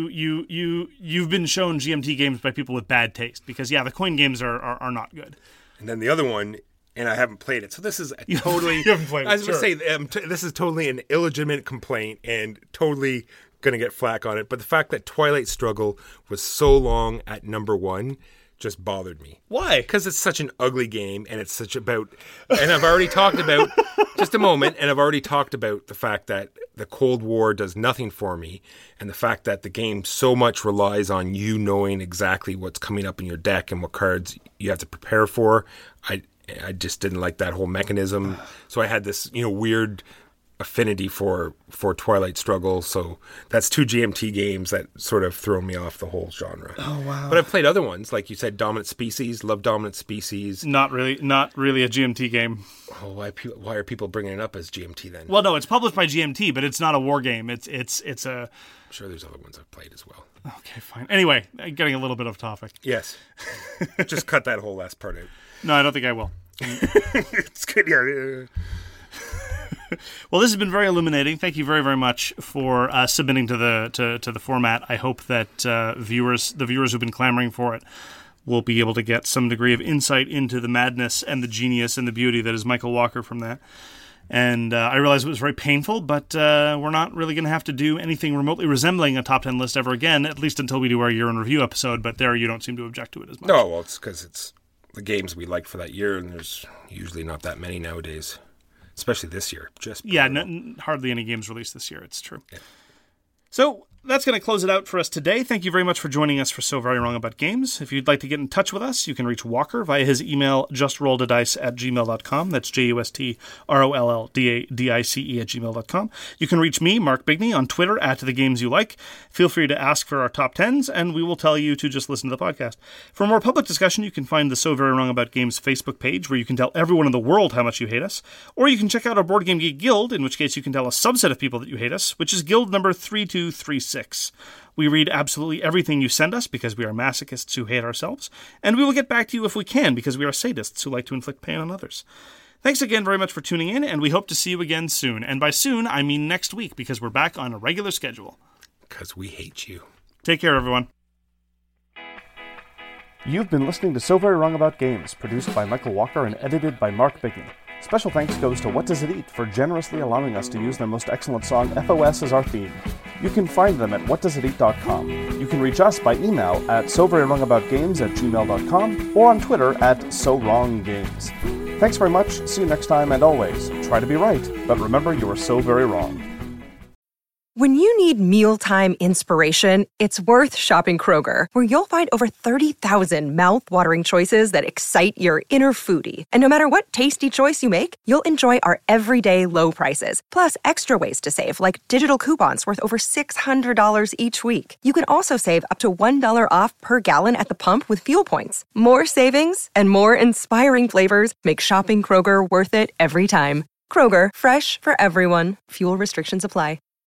You've been shown GMT games by people with bad taste because the coin games are not good. And then the other one, and I haven't played it, so this is totally. You haven't played it. I was going to say this is totally an illegitimate complaint and totally going to get flack on it. But the fact that Twilight Struggle was so long at number one just bothered me. Why? Because it's such an ugly game, and it's such about, and I've already talked about, just a moment, and I've already talked about the fact that the Cold War does nothing for me, and the fact that the game so much relies on you knowing exactly what's coming up in your deck and what cards you have to prepare for. I just didn't like that whole mechanism. So I had this, weird affinity for Twilight Struggle. So that's 2 GMT games that sort of throw me off the whole genre. Oh, wow. But I've played other ones, like you said, Dominant Species. Love Dominant Species. Not really a GMT game. Oh, why are people bringing it up as GMT then? Well, no, it's published by GMT, but it's not a war game. It's a... I'm sure there's other ones I've played as well. Okay, fine. Anyway, getting a little bit off topic. Yes. Just cut that whole last part out. No, I don't think I will. It's good. Yeah. Well, this has been very illuminating. Thank you very, very much for submitting to the format. I hope that the viewers who've been clamoring for it will be able to get some degree of insight into the madness and the genius and the beauty that is Michael Walker from that. And I realize it was very painful, but we're not really going to have to do anything remotely resembling a top 10 list ever again, at least until we do our year in review episode. But there, you don't seem to object to it as much. No, well, it's because it's the games we liked for that year, and there's usually not that many nowadays, especially this year. Hardly any games released this year. It's true. Yeah. So that's going to close it out for us today. Thank you very much for joining us for So Very Wrong About Games. If you'd like to get in touch with us, you can reach Walker via his email, justrolledadice@gmail.com. That's justrolledadice@gmail.com. You can reach me, Mark Bigney, on Twitter @TheGamesYouLike. Feel free to ask for our top 10s, and we will tell you to just listen to the podcast. For more public discussion, you can find the So Very Wrong About Games Facebook page, where you can tell everyone in the world how much you hate us. Or you can check out our Board Game Geek Guild, in which case you can tell a subset of people that you hate us, which is guild number 3236. We read absolutely everything you send us because we are masochists who hate ourselves, and we will get back to you if we can because we are sadists who like to inflict pain on others. Thanks again very much for tuning in, and we hope to see you again soon. And by soon, I mean next week because we're back on a regular schedule. Because we hate you. Take care, everyone. You've been listening to So Very Wrong About Games, produced by Michael Walker and edited by Mark Bigney. Special thanks goes to What Does It Eat for generously allowing us to use their most excellent song, FOS, as our theme. You can find them at whatdoesiteat.com. You can reach us by email at soverywrongaboutgames@gmail.com or on Twitter @SoWrongGames. Thanks very much, see you next time, and always, try to be right, but remember you are so very wrong. When you need mealtime inspiration, it's worth shopping Kroger, where you'll find over 30,000 mouth-watering choices that excite your inner foodie. And no matter what tasty choice you make, you'll enjoy our everyday low prices, plus extra ways to save, like digital coupons worth over $600 each week. You can also save up to $1 off per gallon at the pump with fuel points. More savings and more inspiring flavors make shopping Kroger worth it every time. Kroger, fresh for everyone. Fuel restrictions apply.